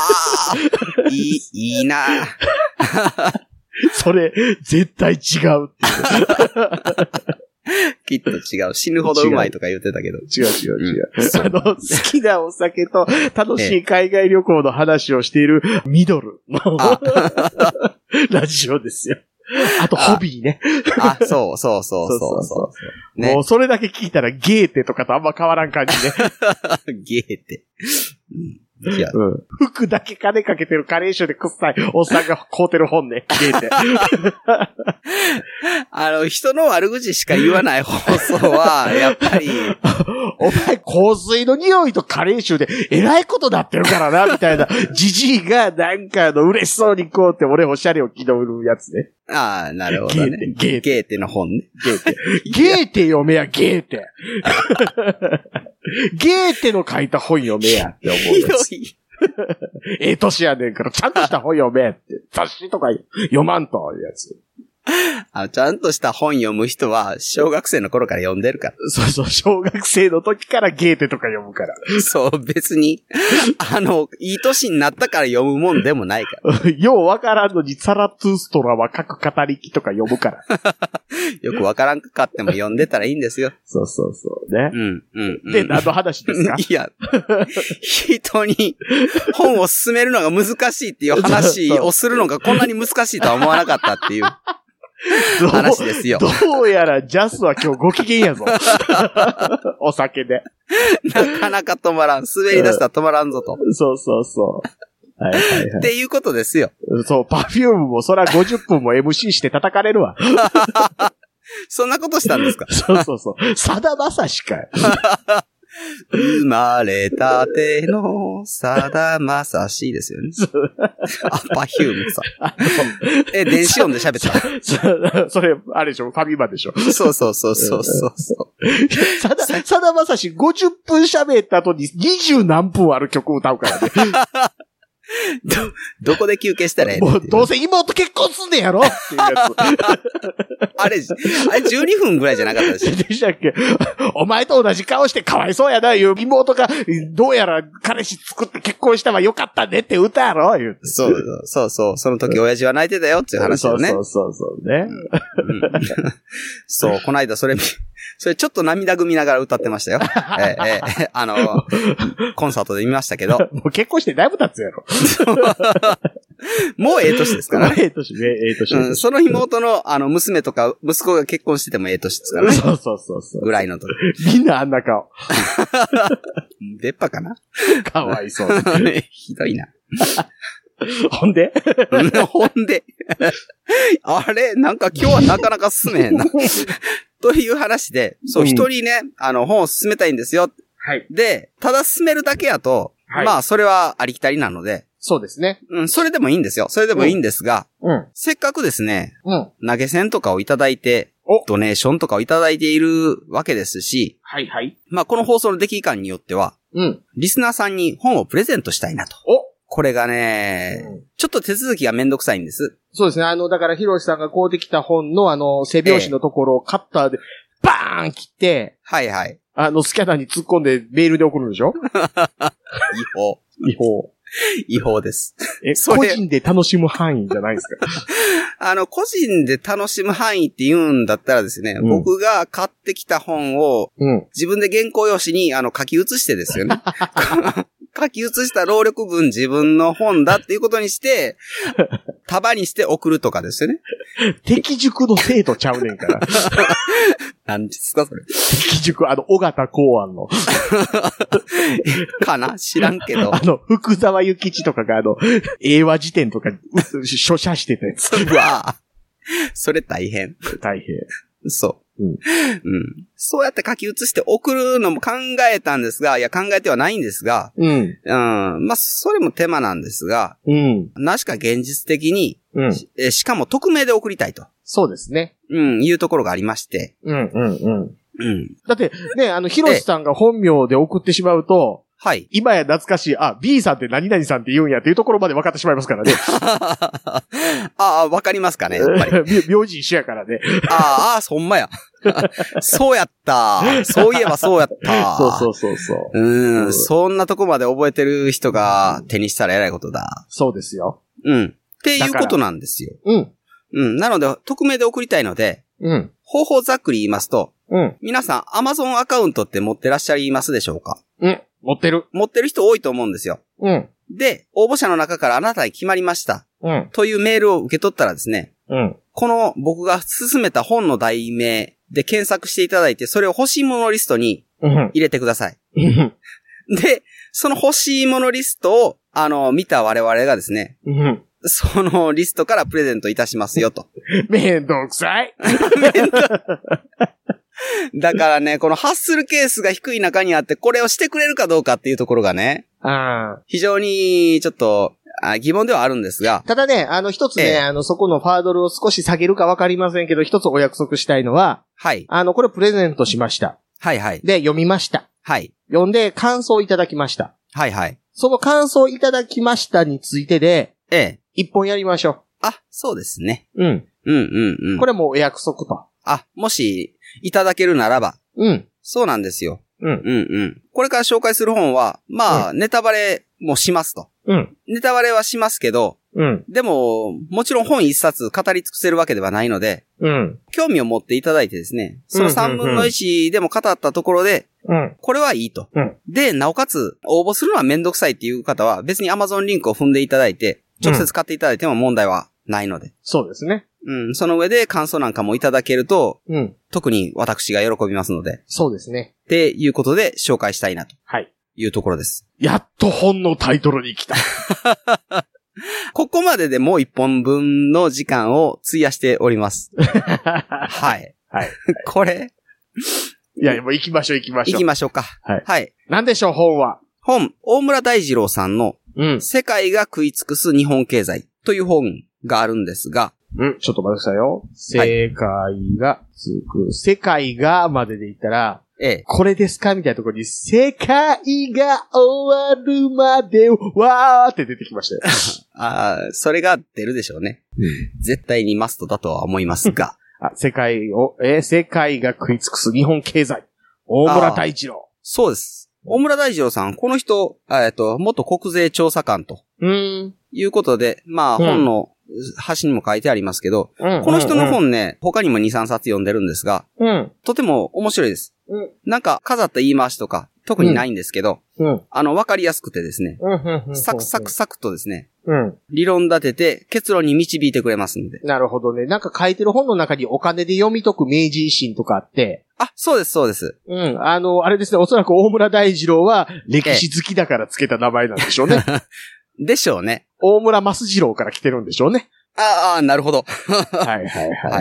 いいなそれ、絶対違うっていう。 きっと違う。死ぬほどうまいとか言ってたけど。 違う。好きなお酒と楽しい海外旅行の話をしているミドルのラジオですよ。あと、ホビーね。 そう。 もうそれだけ聞いたらゲーテとかとあんま変わらん感じね。 ゲーテ。 服だけ金かけてるカレー臭で臭いおっさんが買うてる本ね。ゲーテ。 人の悪口しか言わない放送は、やっぱり。 お前、香水の匂いとカレー臭でえらいことなってるからな、みたいな。ジジイがなんか嬉しそうにこうって俺おしゃれを気取るやつね。 なるほどね。ゲーテの本ね。 ゲーテ読めや、ゲーテ。ゲーテの書いた本読めやって思うやつ。年やねんからちゃんとした本読めって。雑誌とか読まんというやつ。 ちゃんとした本読む人は小学生の頃から読んでるから。 そう、小学生の時からゲーテとか読むから。 そう、別に、いい年になったから読むもんでもないから。 ようわからんのにサラトゥーストラは書く語り機とか読むから。 よくわからんかっても読んでたらいいんですよ。 そうね。 で、 何の話ですか？ いや、人に本を進めるのが難しいっていう話をするのがこんなに難しいとは思わなかったっていう。話ですよ。 どうやらジャスは今日ご機嫌やぞ。お酒で。 なかなか止まらん。滑り出したら止まらんぞと。 そう。 はいはいはい。 っていうことですよ。 そう、パフュームもそら50分も MC して叩かれるわ。 そんなことしたんですか？ そうそうそう。さだまさしかよ。 生まれたてのさだまさしですよね。あ、パフュームさ。電子音で喋った。 それ、あれでしょ、ファミマでしょ。 そうそうそうそうそう。 さだまさし50分喋った後に20何分ある曲歌うからね。 どこで休憩したらええもうどうせ妹結婚すんねやろっていうやつ。 あれ12分ぐらいじゃなかったでしょ。 でしたっけ？お前と同じ顔してかわいそうやな、いう妹がどうやら彼氏作って結婚したわよかったねって歌やろ言うて。 そう。その時親父は泣いてたよっていう話をね。 そうね。 そう、この間それちょっと涙ぐみながら歌ってましたよ。コンサートで見ましたけど。 もう結婚してだいぶ経つやろ。 もうええ年ですからね。 ええ年。 その妹の娘とか息子が結婚しててもええ年ですからね。 そう。 ぐらいの時。 みんなあんな顔。 出っ歯かな？ かわいそう。 ひどいな。 ほんであれなんか今日はなかなか進めへんな。という話で、そう、一人ね、本を進めたいんですよ。 はい。 で、ただ進めるだけやと、はい、まあ、それはありきたりなので。 そうですね。 それでもいいんですよ。それでもいいんですが、せっかくですね、投げ銭とかをいただいて、ドネーションとかをいただいているわけですし、 はいはい。 まあ、この放送の出来感によっては、リスナーさんに本をプレゼントしたいなと。これがね、ちょっと手続きがめんどくさいんです。 そうですね。だから、ひろしさんが買うてきた本の背表紙のところをカッターでバーン切って、 はいはい。 スキャナーに突っ込んでメールで送るんでしょ？違法です。個人で楽しむ範囲じゃないですか？個人で楽しむ範囲って言うんだったらですね、僕が買ってきた本を、自分で原稿用紙に書き写してですよね。書き写した労力分自分の本だっていうことにして、束にして送るとかですよね。 適塾の生徒ちゃうねんから。 何ですかそれ。 適塾、尾形公安の。 かな知らんけど。 福沢諭吉とかが英和辞典とか、書写してたやつ。 うわそれ大変。そう。そうやって書き写して送るのも考えたんですが、いや考えてはないんですが、まあ、それも手間なんですが、なしか現実的に、しかも匿名で送りたいと。 そうですね。 いうところがありまして。 だって、ね、ひろしさんが本名で送ってしまうと、 はい。 今や懐かしい、B さんって何々さんって言うんやっていうところまで分かってしまいますからね。 分かりますかね、やっぱり。 名字一緒やからね。 ほんまや。そうやった。そういえばそうやった。 そう。 そんなとこまで覚えてる人が手にしたら偉いことだ。 そうですよ。 っていうことなんですよ。なので、匿名で送りたいので、方法ざっくり言いますと、皆さん Amazon アカウントって持ってらっしゃいますでしょうか？ 持ってる人多いと思うんですよ。で、応募者の中からあなたに決まりました。というメールを受け取ったらですね、この僕が勧めた本の題名で検索していただいて、それを欲しいものリストに入れてください。で、その欲しいものリストを、見た我々がですね、そのリストからプレゼントいたしますよと。 めんどくさい。 だからね、このハッスルケースが低い中にあって、これをしてくれるかどうかっていうところがね、非常にちょっと疑問ではあるんですが。 ただね、一つね、そこのファードルを少し下げるかわかりませんけど、一つお約束したいのは、 はい。 これプレゼントしました。 はいはい。 で、読みました。 はい。 読んで感想いただきました。 はいはい。 その感想いただきましたについてで、一本やりましょう。そうですね。 これもお約束と。 もし、いただけるならば。そうなんですよ。これから紹介する本は、まあ、ネタバレもしますと。ネタバレはしますけど、でも、もちろん本一冊語り尽くせるわけではないので、興味を持っていただいてですね、その3分の1でも語ったところで、これはいいと。で、なおかつ、応募するのはめんどくさいっていう方は、別に Amazon リンクを踏んでいただいて、直接買っていただいても問題はないので。 そうですね。 その上で感想なんかもいただけると、特に私が喜びますので。 そうですね。 っていうことで紹介したいなと。 はい。 いうところです。 やっと本のタイトルに来た。 ここまででもう1本分の時間を費やしております。はい。はい。これいや、もう行きましょう。 行きましょうか。 はい。はい。何でしょう、本は。 大村大二郎さんの、世界が食い尽くす日本経済という本があるんですが、 ちょっと待ってくださいよ。世界が尽くす。世界がまでで言ったら、これですかみたいなところに、世界が終わるまでわーって出てきましたよ。それが出るでしょうね。絶対にマストだとは思いますが。 世界が食い尽くす日本経済。大村大二郎。 そうです。大村大二郎さん、この人、元国税調査官と。いうことで、まあ、本の端にも書いてありますけど、この人の本ね、他にも2、3冊読んでるんですが、とても面白いです。なんか、飾った言い回しとか、特にないんですけど、わかりやすくてですね、サクサクサクとですね、理論立てて結論に導いてくれますんで。 なるほどね。なんか書いてる本の中にお金で読み解く明治維新とかあって、 そうです、そうです。 あれですね、おそらく大村大二郎は歴史好きだからつけた名前なんでしょうね。 でしょうね。 大村益次郎から来てるんでしょうね。 なるほど。 はい。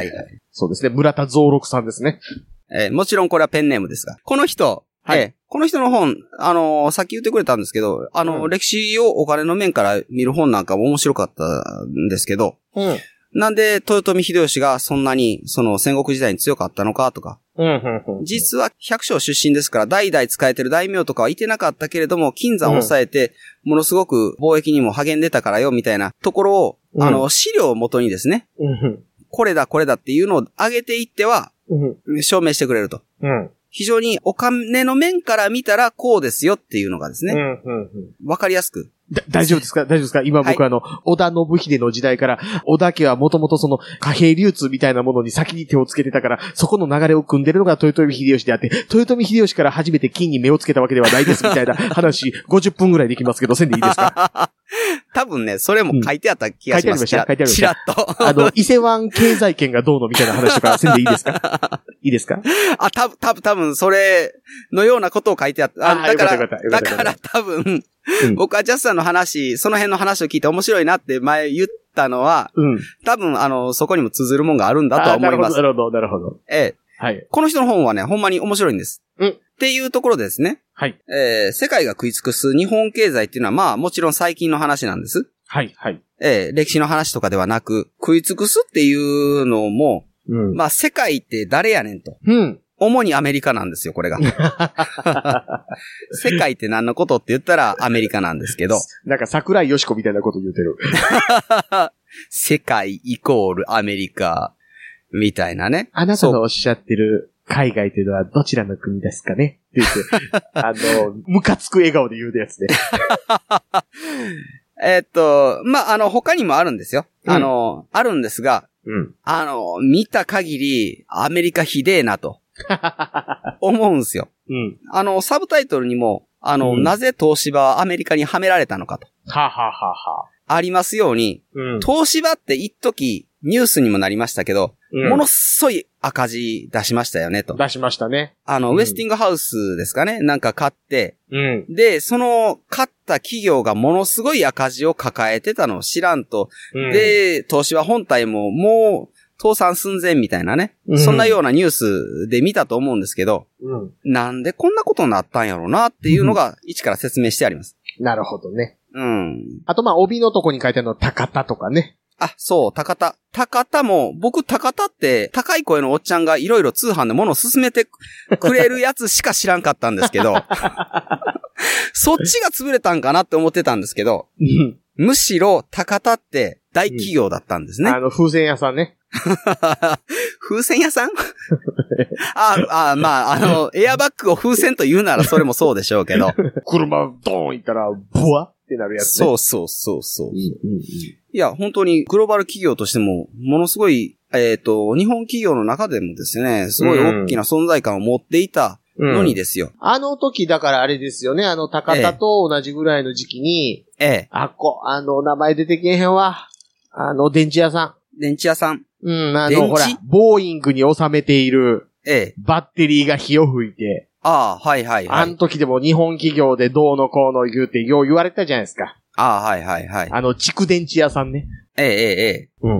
そうですね、村田蔵六さんですね。 もちろんこれはペンネームですが。この人、この人の本、さっき言ってくれたんですけど、歴史をお金の面から見る本なんかも面白かったんですけど、なんで豊臣秀吉がそんなにその戦国時代に強かったのかとか、実は百姓出身ですから代々使えてる大名とかはいてなかったけれども、金山を抑えてものすごく貿易にも励んでたからよみたいなところを、資料を元にですね、これだっていうのを上げていっては、証明してくれると。非常にお金の面から見たらこうですよっていうのがですね、わかりやすく。 大丈夫ですか今僕織田信秀の時代から、織田家はもともとその貨幣流通みたいなものに先に手をつけてたから、そこの流れを組んでるのが豊臣秀吉であって、豊臣秀吉から初めて金に目をつけたわけではないですみたいな話、50分ぐらいできますけど、せんでいいですか？ 多分ね、それも書いてあった気がします。 書いてありました。 ちらっと。 伊勢湾経済圏がどうのみたいな話とか、せんでいいですか？いいですか？ 多分それのようなことを書いてあった。だから多分、僕はジャスさんの話、その辺の話を聞いて面白いなって前言ったのは、多分そこにも通ずるもんがあるんだとは思います。 なるほど。 はい。この人の本はね、ほんまに面白いんです。っていうところでですね。 はい。 世界が食い尽くす日本経済っていうのは、まあもちろん最近の話なんです。 はい。 歴史の話とかではなく、食い尽くすっていうのも、まあ世界って誰やねんと。主にアメリカなんですよ、これが。世界って何のことって言ったらアメリカなんですけど。 なんか桜井よしこみたいなこと言ってる。 世界イコールアメリカみたいなね。 あなたのおっしゃってる海外というのはどちらの国ですかねって言って、ムカつく笑顔で言うやつね。 まあ、他にもあるんですよ。あるんですが、見た限りアメリカひでえなと。思うんすよ。サブタイトルにも、なぜ東芝はアメリカにはめられたのかと。ありますように、東芝って一時ニュースにもなりましたけど、ものすごい赤字出しましたよねと。 出しましたね。 ウェスティングハウスですかね、なんか買って、で、その買った企業がものすごい赤字を抱えてたのを知らんと、で、東芝本体ももう、倒産寸前みたいなね、そんなようなニュースで見たと思うんですけど、なんでこんなことになったんやろうなっていうのが一から説明してあります。 なるほどね。あと帯のとこに書いてあるの高田とかね。 そう、高田。高田も、僕高田って高い声のおっちゃんがいろいろ通販で物を勧めてくれるやつしか知らんかったんですけど、そっちが潰れたんかなって思ってたんですけど、むしろ高田って大企業だったんですね。 風船屋さんね。 風船屋さんまあ、エアバッグを風船と言うならそれもそうでしょうけど。 車ドーン行ったら、ブワってなるやつね。 そう。いや、本当にグローバル企業としても、ものすごい、日本企業の中でもですね、すごい大きな存在感を持っていたのにですよ。 あの時、だからあれですよね、高田と同じぐらいの時期に、名前出てけえへんわ。電池屋さん。ほら、ボーイングに収めている、バッテリーが火を吹いて、 ああ、はいはいはい。 あの時でも日本企業でどうのこうの言うてよう言われたじゃないですか。 ああ、はいはいはい。 蓄電池屋さんね。 ええ。 うん。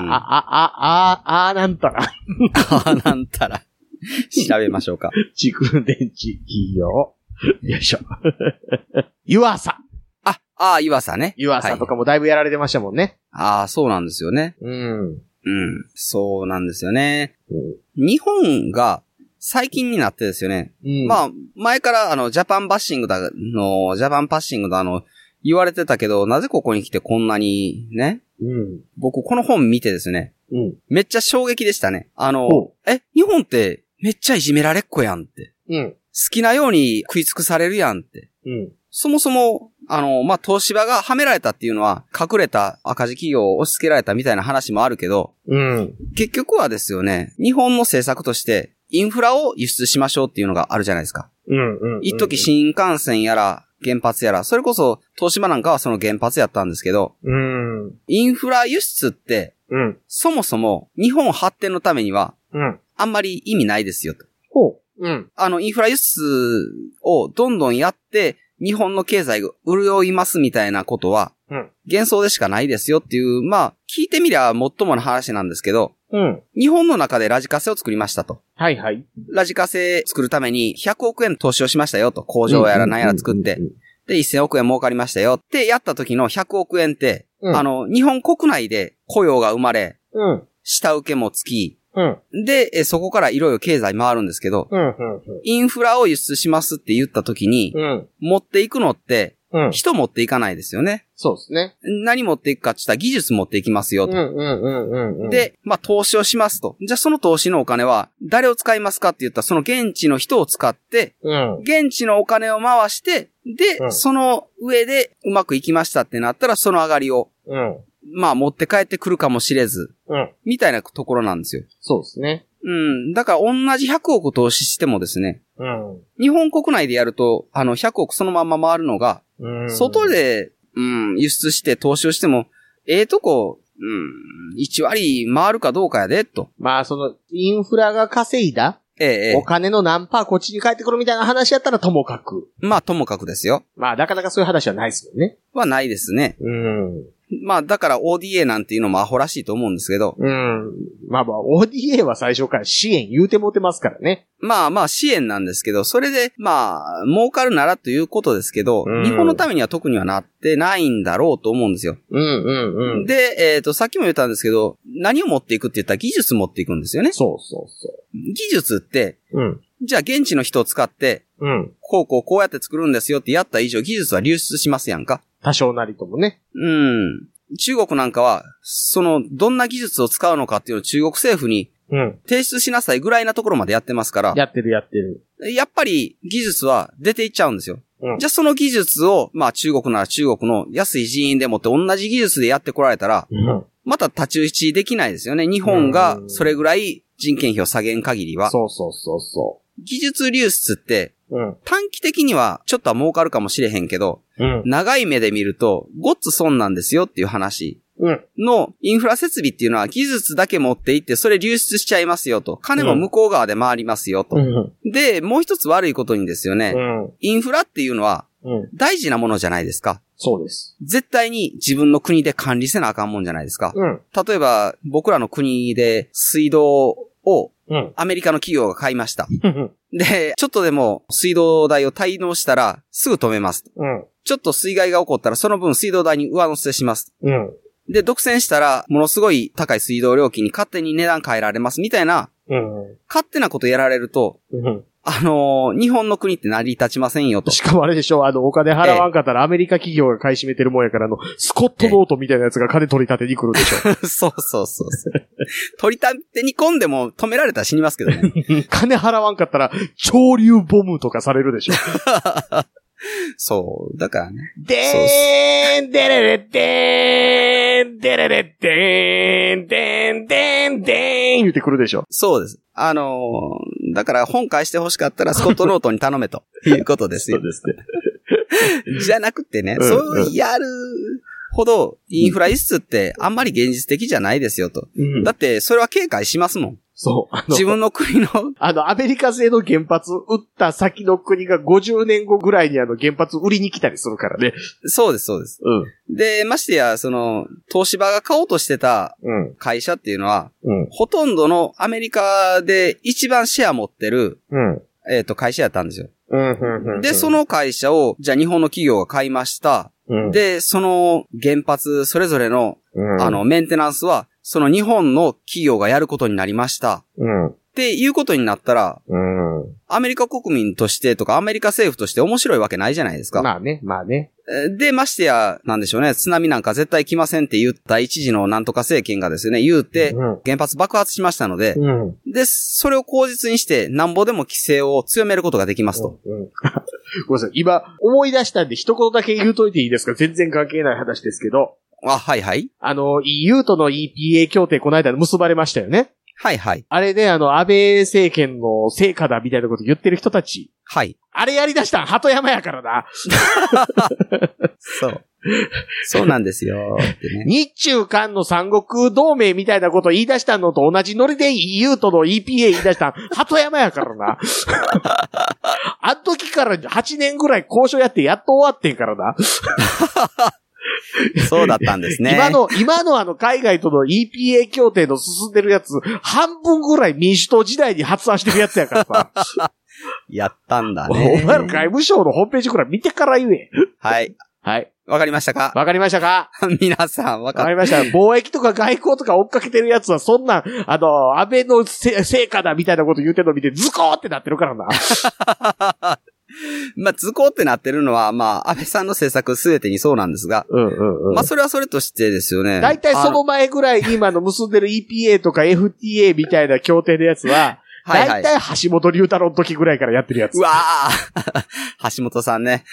なんたら。 なんたら。調べましょうか。 蓄電池企業。よいしょ。湯浅。 湯浅ね。 湯浅とかもだいぶやられてましたもんね。 そうなんですよね。 うん。 そうなんですよね。日本が最近になってですよね。まあ、前からジャパンパッシングだ言われてたけど、なぜここに来てこんなにね。僕この本見てですね。めっちゃ衝撃でしたね。日本ってめっちゃいじめられっ子やんって。好きなように食い尽くされるやんって。そもそも、東芝がはめられたっていうのは、隠れた赤字企業を押し付けられたみたいな話もあるけど、結局はですよね、日本の政策として、インフラを輸出しましょうっていうのがあるじゃないですか。一時新幹線やら、原発やら、それこそ、東芝なんかはその原発やったんですけど、インフラ輸出って、そもそも日本発展のためには、あんまり意味ないですよと。インフラ輸出をどんどんやって、日本の経済が潤いますみたいなことは、幻想でしかないですよっていう、まあ、聞いてみりゃもっともな話なんですけど、日本の中でラジカセを作りましたと。 はいはい。 ラジカセ作るために100億円投資をしましたよと。工場やら何やら作って。で、1000億円儲かりましたよってやった時の100億円って、日本国内で雇用が生まれ、下請けもつき、で、そこからいろいろ経済回るんですけど、インフラを輸出しますって言った時に、持っていくのって、人持っていかないですよね。 そうですね。 何持っていくかって言ったら技術持っていきますよと。で、まあ投資をしますと。じゃあその投資のお金は誰を使いますかって言ったらその現地の人を使って、現地のお金を回して、で、その上でうまくいきましたってなったらその上がりを、まあ持って帰ってくるかもしれず、みたいなところなんですよ。 そうですね。 だから同じ100億投資してもですね、日本国内でやると、100億そのまま回るのが、外で、輸出して投資をしても、1割回るかどうかやで、と。 まあ、インフラが稼いだお金の何パーこっちに返ってくるみたいな話やったらともかく。 まあ、ともかくですよ。 まあ、なかなかそういう話はないですよね。 はないですね。まあ、だから ODA なんていうのもアホらしいと思うんですけど。 まあ ODA は最初から支援言うてもてますからね。 まあ支援なんですけど、それで、まあ、儲かるならということですけど、日本のためには特にはなってないんだろうと思うんですよ。で、さっきも言ったんですけど、何を持っていくって言ったら技術持っていくんですよね。 そう。 技術って、じゃあ現地の人を使って、こうやって作るんですよってやった以上、技術は流出しますやんか。 多少なりともね。 中国なんかは、どんな技術を使うのかっていうのを中国政府に、提出しなさいぐらいなところまでやってますから。 やってる。 やっぱり技術は出ていっちゃうんですよ。じゃあその技術を、まあ中国なら中国の安い人員でもって同じ技術でやってこられたら、また太刀打ちできないですよね。日本がそれぐらい人件費を下げん限りは。 そう。 技術流出って、短期的にはちょっとは儲かるかもしれへんけど、長い目で見るとごっつ損なんですよっていう話のインフラ設備っていうのは技術だけ持っていってそれ流出しちゃいますよと。金も向こう側で回りますよと。で、もう一つ悪いことにですよね。インフラっていうのは大事なものじゃないですか。 そうです。 絶対に自分の国で管理せなあかんもんじゃないですか。例えば僕らの国で水道をアメリカの企業が買いました。で、ちょっとでも水道代を滞納したらすぐ止めます。ちょっと水害が起こったらその分水道代に上乗せします。で、独占したらものすごい高い水道料金に勝手に値段変えられますみたいな、勝手なことやられると、日本の国って成り立ちませんよと。 しかもあれでしょ、お金払わんかったらアメリカ企業が買い占めてるもんやから、スコットノートみたいなやつが金取り立てに来るでしょ。 そう。取り立てに込んでも止められたら死にますけどね。 金払わんかったら、潮流ボムとかされるでしょ。 そう。だからね。 でーん、でれれでーん、でれれでーん、でーん、でーん、でーん、言うてくるでしょ。 そうです。だから本返して欲しかったらスコットノートに頼めということですよ。 そうですね。じゃなくてね、そうやるほどインフラ輸出ってあんまり現実的じゃないですよと。だってそれは警戒しますもん。 そう。 自分の国の。 アメリカ製の原発撃った先の国が50年後ぐらいに原発売りに来たりするからね。 そうです、そうです。うん。で、ましてや、東芝が買おうとしてた会社っていうのは、うん、ほとんどのアメリカで一番シェア持ってる、うん、会社やったんですよ。で、その会社を、じゃあ日本の企業が買いました。うん、で、その原発それぞれの、メンテナンスは、その日本の企業がやることになりました。うん、っていうことになったら、アメリカ国民としてとかアメリカ政府として面白いわけないじゃないですか。 まあね。 で、ましてや、なんでしょうね、津波なんか絶対来ませんって言った一時のなんとか政権がですね、言うて、原発爆発しましたので、で、それを口実にして、なんぼでも規制を強めることができますと。 ごめんなさい。今、思い出したんで一言だけ言うといていいですか？全然関係ない話ですけど。 はいはい。 EU との EPA 協定この間結ばれましたよね。 はいはい。 あれで安倍政権の成果だみたいなこと言ってる人たち。 はい。 あれやり出したん鳩山やからな。 そう。そうなんですよ、ね。 日中韓の三国同盟みたいなこと言い出したのと同じノリで EU との EPA 言い出したん鳩山やからな。あの時から8年ぐらい交渉やってやっと終わってんからな。 そうだったんですね。 今の海外との EPA 協定の進んでるやつ、半分ぐらい民主党時代に発案してるやつやからさ。 やったんだね。 お前ら外務省のホームページくらい見てから言え。 はい。はい。わかりましたか？皆さんわかりました。 貿易とか外交とか追っかけてるやつはそんな、安倍の成果だみたいなこと言うてるの見てズコーってなってるからな。 まあ、図工ってなってるのは、まあ、安倍さんの政策すべてにそうなんですが、まあ、それはそれとしてですよね。 大体その前ぐらいに今結んでる EPA とか FTA みたいな協定のやつは、大体橋本龍太郎の時ぐらいからやってるやつ。 うわぁ橋本さんね。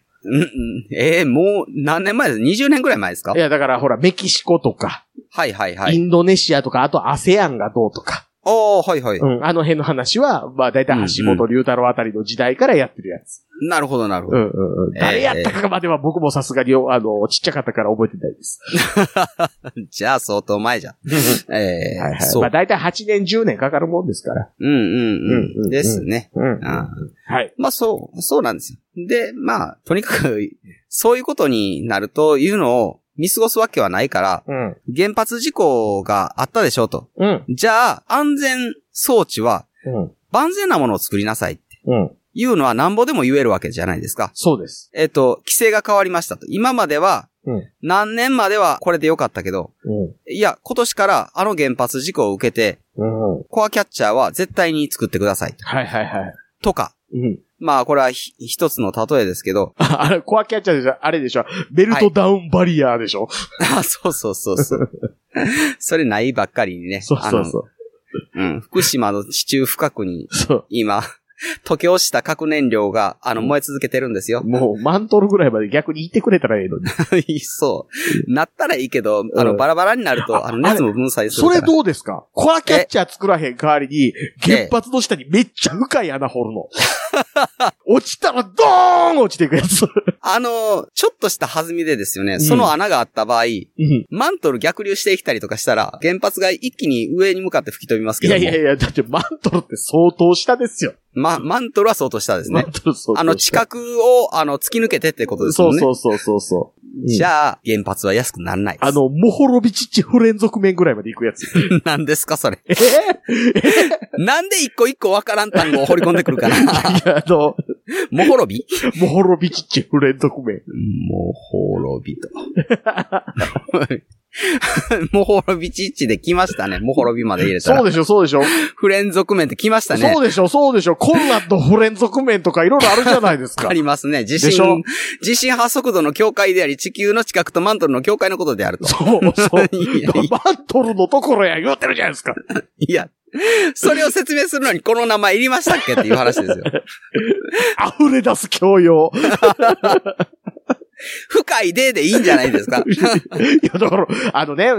もう何年前です ?20 年ぐらい前ですか？ いや、だからほら、メキシコとか。 はいはいはい。 インドネシアとか、あと ASEAN がどうとか。 はいはい。 あの辺の話は、まあ大体橋本龍太郎あたりの時代からやってるやつ。 なるほどなるほど。 誰やったかまでは僕もさすがに、ちっちゃかったから覚えてないです。 じゃあ相当前じゃん。 そう。まあ大体8年10年かかるもんですから。 ですね。 はい。 まあそうなんですよ。で、まあ、とにかく、そういうことになるというのを、見過ごすわけはないから、原発事故があったでしょうと。じゃあ、安全装置は、万全なものを作りなさいって。いうのはなんぼでも言えるわけじゃないですか。 そうです。 規制が変わりましたと。今までは、何年まではこれでよかったけど、いや、今年からあの原発事故を受けて、コアキャッチャーは絶対に作ってください。 はいはいはい。 とか。まあ、これは一つの例えですけど。 あれ、コアキャッチャーでしょ？あれでしょ？ベルトダウンバリアーでしょ？ そう。それないばっかりにね。 そう。 福島の地中深くに、今、溶け落ちた核燃料が、燃え続けてるんですよ。 もう、マントルぐらいまで逆に行ってくれたらいいのに。 そう。なったらいいけど、バラバラになると、熱も分散するから。 それどうですか？コアキャッチャー作らへん代わりに、原発の下にめっちゃ深い穴掘るの。落ちたらドーン落ちていくやつ。 ちょっとした弾みでですよね、その穴があった場合、マントル逆流してきたりとかしたら、原発が一気に上に向かって吹き飛びますけども。 いや、だってマントルって相当下ですよ。 マントルは相当下ですね。地殻を、突き抜けてってことですもんね。 そう。 じゃあ、原発は安くならないです。 モホロビチッチ不連続面ぐらいまで行くやつ。 何ですか、それ。なんで一個一個わからん単語を掘り込んでくるかな。モホロビモホロビチッチ不連続面。 モホロビと。モホロビチッチで来ましたね。モホロビまで入れたら。 そうでしょ。 不連続面って来ましたね。 そうでしょ。コンラッド不連続面とかいろいろあるじゃないですか。 ありますね。地震波速度の境界であり、地球の近くとマントルの境界のことであると。 そう。マントルのところや言うてるじゃないですか。 いや、それを説明するのにこの名前いりましたっけっていう話ですよ。 溢れ出す教養。 深いでいいんじゃないですか。 いや、だから、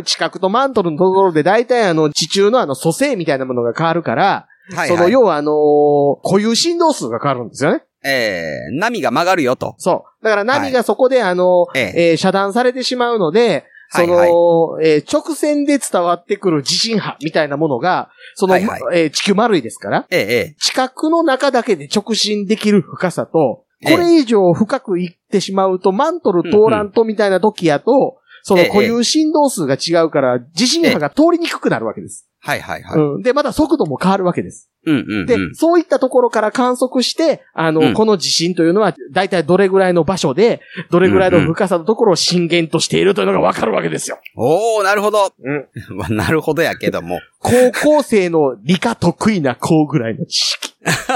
地殻とマントルのところで大体地中の組成みたいなものが変わるから、要は固有振動数が変わるんですよね。 波が曲がるよと。 そう。だから波がそこで遮断されてしまうので、 その、直線で伝わってくる地震波みたいなものが、その、地球丸いですから、地殻の中だけで直進できる深さと、これ以上深く行ってしまうと、マントル通らんとみたいな時やと、その固有振動数が違うから、地震波が通りにくくなるわけです。で、まだ速度も変わるわけです。で、そういったところから観測して、この地震というのは、だいたいどれぐらいの場所で、どれぐらいの深さのところを震源としているというのがわかるわけですよ。 なるほど。なるほどやけども。 高校生の理科得意な子ぐらいの知識。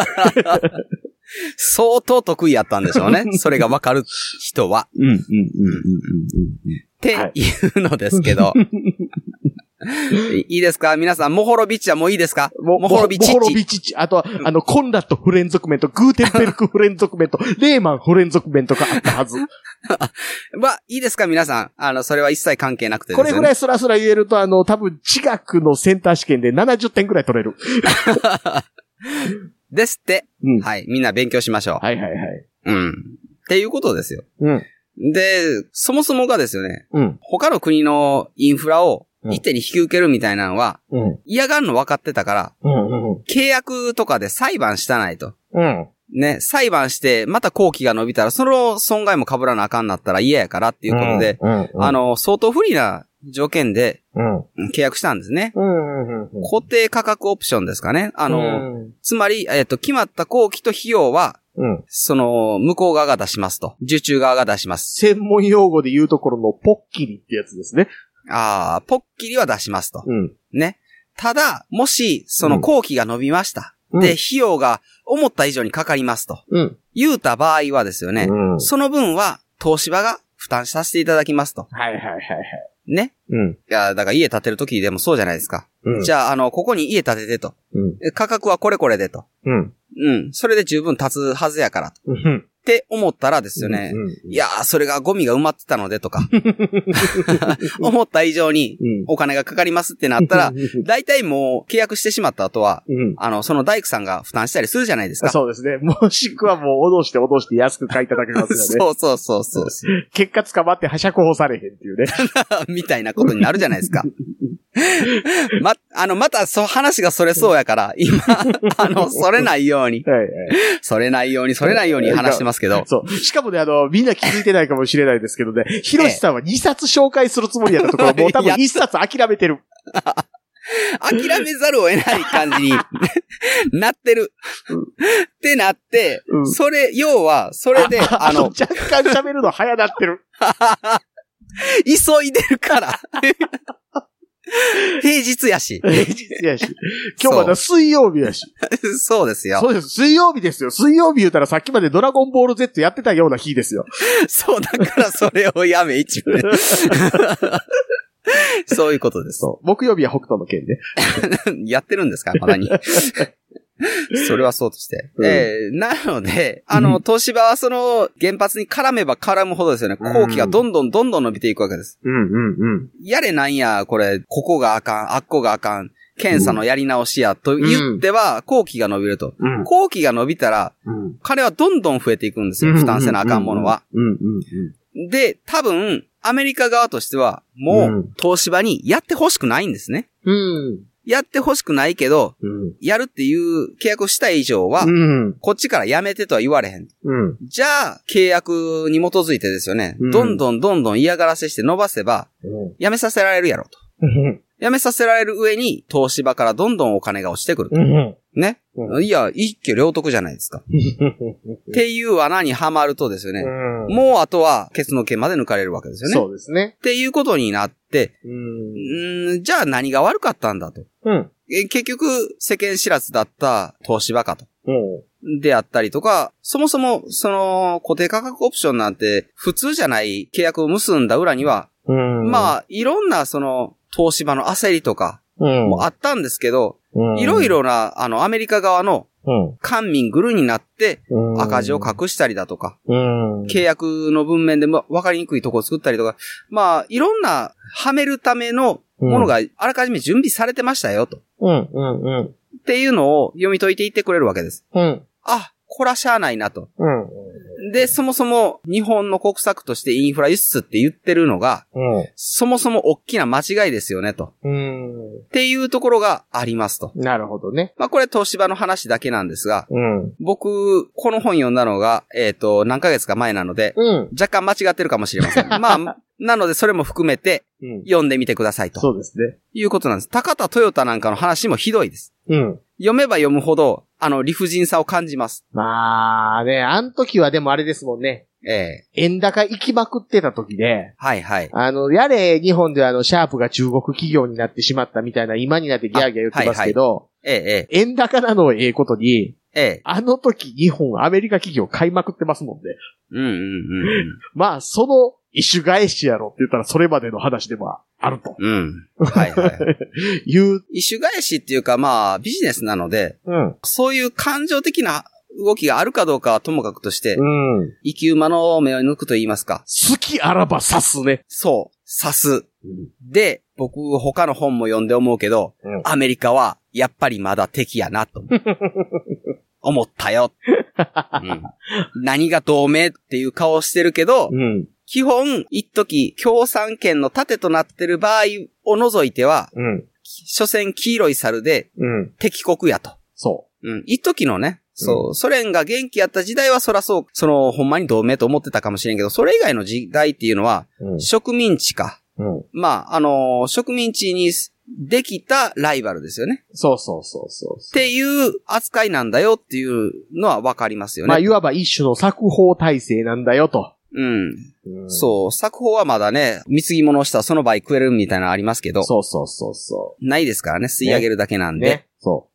相当得意やったんでしょうね。それがわかる人は。っていうのですけど。いいですか皆さん、モホロビッチはもういいですかモホロビッチ。モホロビッチ。 あとは、コンラッド不連続面と、グーテンベルク不連続面と、レーマン不連続面とかあったはず。 いいですか皆さん。それは一切関係なくてですね。 これぐらいスラスラ言えると、多分、地学のセンター試験で70点ぐらい取れる。 ですって。はい。みんな勉強しましょう。っていうことですよ。で、そもそもがですよね。他の国のインフラを一手に引き受けるみたいなのは、嫌がるの分かってたから、契約とかで裁判したないと。ね、裁判して、また工期が伸びたら、その損害も被らなあかんなったら嫌やからっていうことで、相当不利な条件で、契約したんですね。固定価格オプションですかね。つまり、決まった工期と費用は、その、向こう側が出しますと。受注側が出します。 専門用語で言うところのポッキリってやつですね。 ポッキリは出しますと。ね。ただ、もし、その工期が伸びました。で、費用が思った以上にかかりますと。言うた場合はですよね。その分は、東芝が負担させていただきますと。ね。いや、だから家建てるときでもそうじゃないですか。じゃあ、ここに家建ててと。価格はこれこれでと。それで十分立つはずやからと。って思ったらですよね。いやー、それがゴミが埋まってたのでとか。思った以上にお金がかかりますってなったら、だいたいもう契約してしまった後は、その大工さんが負担したりするじゃないですか。 そうですね。もしくはもう脅して安く買いただけますよね。 そう。 結果捕まってはしゃくほされへんっていうね。 みたいなことになるじゃないですか。また話がそれそうやから、今、それないように。それないように話してますけど。 そう。しかもね、みんな気づいてないかもしれないですけどね、ヒロシさんは2冊紹介するつもりやったところ、もう多分1冊諦めてる。 諦めざるを得ない感じになってる。ってなって、要は、それで、 若干喋るの早なってる。 急いでるから。平日やし。 今日まだ水曜日やし。 そうですよ。 そうです。水曜日ですよ。水曜日言うたらさっきまでドラゴンボール Z やってたような日ですよ。 そう、だからそれをやめ、一部ね。そういうことです。 そう。木曜日は北斗の拳ね。 やってるんですかまだに。それはそうとして。なので、東芝はその原発に絡めば絡むほどですよね。工期がどんどん伸びていくわけです。やれなんや、これ、ここがあかん、あっこがあかん、検査のやり直しや、と言っては、工期が伸びると。工期が伸びたら、金はどんどん増えていくんですよ。負担せなあかんものは。で、多分、アメリカ側としては、もう、東芝にやってほしくないんですね。やってほしくないけど、やるっていう契約をした以上は、こっちからやめてとは言われへん。じゃあ、契約に基づいてですよね、どんどん嫌がらせして伸ばせば、やめさせられるやろと。やめさせられる上に、東芝からどんどんお金が落ちてくると。ね。いや、一挙両得じゃないですか。っていう穴にはまるとですよね。もうあとは、ケツの毛まで抜かれるわけですよね。 そうですね。 っていうことになって、じゃあ何が悪かったんだと。結局、世間知らずだった東芝かと。であったりとか、そもそも、その、固定価格オプションなんて、普通じゃない契約を結んだ裏には、まあ、いろんなその、東芝の焦りとか、もあったんですけど、いろいろな、アメリカ側の、官民グルになって、赤字を隠したりだとか、契約の文面で分かりにくいところを作ったりとか、まあ、いろんな、はめるためのものがあらかじめ準備されてましたよ、と。っていうのを読み解いていってくれるわけです。あ、こらしゃあないなと。 で、そもそも日本の国策としてインフラ輸出って言ってるのが、そもそも大きな間違いですよねと。っていうところがありますと。 なるほどね。 まあこれ東芝の話だけなんですが、僕、この本読んだのが、何ヶ月か前なので、若干間違ってるかもしれません。まあ、なのでそれも含めて、読んでみてくださいと。 そうですね。 いうことなんです。高田トヨタなんかの話もひどいです。読めば読むほど、理不尽さを感じます。 まあね、あの時はでもあれですもんね。円高行きまくってた時で。 はいはい。 やれ、日本ではシャープが中国企業になってしまったみたいな今になってギャーギャー言ってますけど、円高なのをことに、あの時日本、アメリカ企業買いまくってますもんね。まあ、その一種返しやろって言ったらそれまでの話でもあると。 はいはい。一種返しっていうかまあビジネスなので、そういう感情的な動きがあるかどうかはともかくとして、生き馬の目を抜くと言いますか。 好きあらば刺すね。 そう、刺す。で、僕他の本も読んで思うけど、アメリカはやっぱりまだ敵やなと。思ったよ。何が同盟っていう顔してるけど、基本、一時共産圏の盾となってる場合を除いては、所詮黄色い猿で、敵国やと。 そう。 一時のね、そう、ソ連が元気やった時代はそらそう、ほんまに同盟と思ってたかもしれんけど、それ以外の時代っていうのは、植民地か。まあ、植民地にできたライバルですよね。 そう。 っていう扱いなんだよっていうのはわかりますよね。 まあ、いわば一種の作法体制なんだよと。 そう、作法はまだね、貢ぎ物をしたらその倍食えるみたいなのありますけど。 そう。 ないですからね、吸い上げるだけなんで。ね。 そう。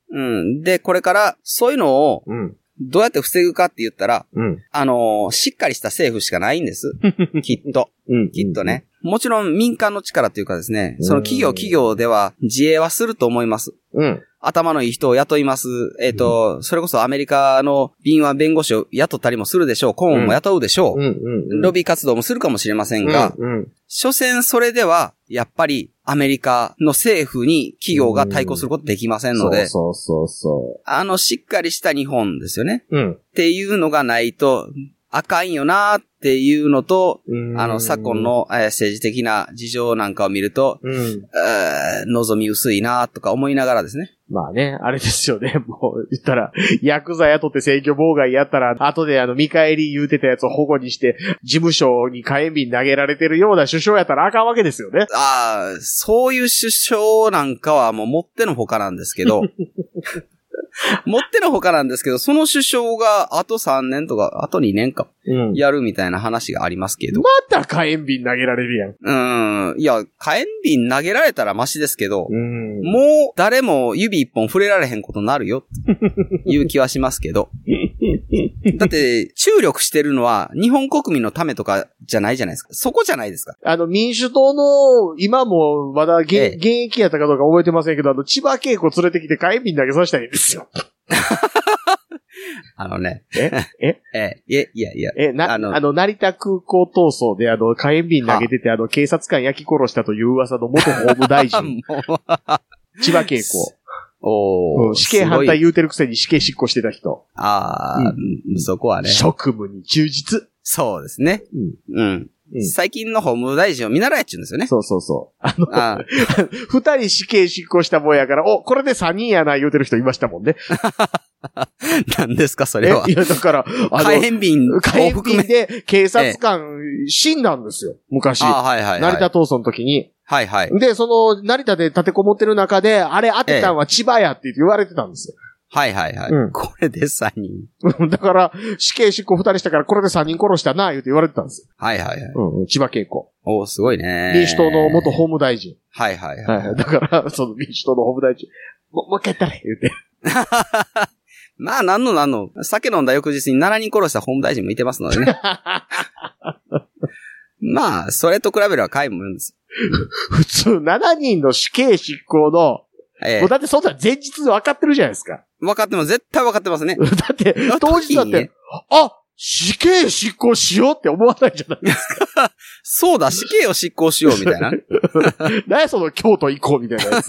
で、これからそういうのを、どうやって防ぐかって言ったら、しっかりした政府しかないんです。きっと。きっとね。もちろん民間の力というかですね、その企業では自衛はすると思います。頭のいい人を雇います。それこそアメリカの敏腕弁護士を雇ったりもするでしょう。顧問も雇うでしょう。ロビー活動もするかもしれませんが、所詮それでは、やっぱりアメリカの政府に企業が対抗することできませんので、 そう。 しっかりした日本ですよね。っていうのがないと、あかんよなっていうのと、昨今の政治的な事情なんかを見ると、望み薄いなとか思いながらですね。 まあね、あれですよね。もう言ったら、ヤクザ雇って選挙妨害やったら、後で見返り言うてたやつを保護にして、事務所に火炎瓶投げられてるような首相やったらあかんわけですよね。 そういう首相なんかはもうもってのほかなんですけど、もってのほかなんですけど、その首相があと3年とか、あと2年か、やるみたいな話がありますけど。 また火炎瓶投げられるやん。 いや、火炎瓶投げられたらマシですけど、もう誰も指一本触れられへんことになるよ、っていう気はしますけど。だって、注力してるのは日本国民のためとかじゃないじゃないですか。そこじゃないですか。 民主党の、今もまだ現役やったかどうか覚えてませんけど、千葉恵子連れてきて火炎瓶投げさせたいんですよ。成田空港闘争で火炎瓶投げてて警察官焼き殺したという噂の元法務大臣。千葉恵子。死刑反対言うてるくせに死刑執行してた人。 そこはね。 職務に忠実。 そうですね。最近の法務大臣を見習えっちゅうんですよね。 そう。二人死刑執行したもんやから、これで3人やな言うてる人いましたもんね。 何ですか、それは。 いや、だから、 火炎瓶で警察官死んだんですよ、昔。成田闘争の時に。で、成田で立てこもってる中で、あれ当てたんは千葉やって言われてたんですよ。これで3人。だから、死刑執行2人したから、これで3人殺したな、言うて言われてたんですよ。千葉恵子。 すごいね。 民主党の元法務大臣。だから、民主党の法務大臣。もう一回やったれ、言うて。 まあ、なんの、酒飲んだ翌日に7人殺した法務大臣もいてますのでね。まあ、それと比べれば皆無なんです。 普通7人の死刑執行の、もうだってそんな前日分かってるじゃないですか。 分かってます。絶対分かってますね。 だって、当日だって、死刑執行しようって思わないじゃないですか。 そうだ、死刑を執行しようみたいな。 何やその京都行こうみたいなやつ。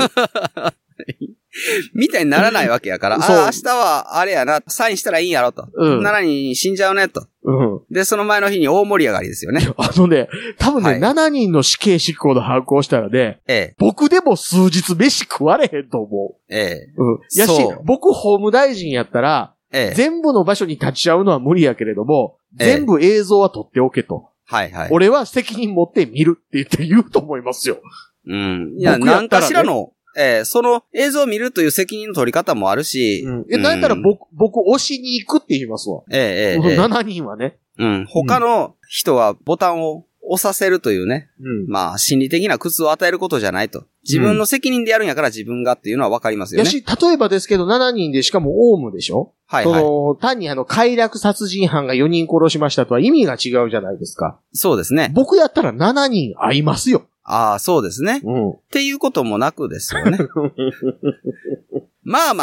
みたいにならないわけやから、明日はあれやな、サインしたらいいんやろと。7人死んじゃうねと。 うん。 で、その前の日に大盛り上がりですよね。 多分ね、7人の死刑執行の把握をしたらね、僕でも数日飯食われへんと思う。やし、僕法務大臣やったら、全部の場所に立ち会うのは無理やけれども、全部映像は撮っておけと。俺は責任持って見るって言うと思いますよ。 うん。いや、何かしらの、その映像を見るという責任の取り方もあるし。 なんやったら僕押しに行くって言いますわ。7人はね。 他の人はボタンを押させるというね。まあ、心理的な苦痛を与えることじゃないと。自分の責任でやるんやから自分がっていうのは分かりますよね。 例えばですけど、7人でしかもオウムでしょ？単に快楽殺人犯が4人殺しましたとは意味が違うじゃないですか。 そうですね。 僕やったら7人会いますよ。 ああ、そうですね。っていうこともなくですよね。ま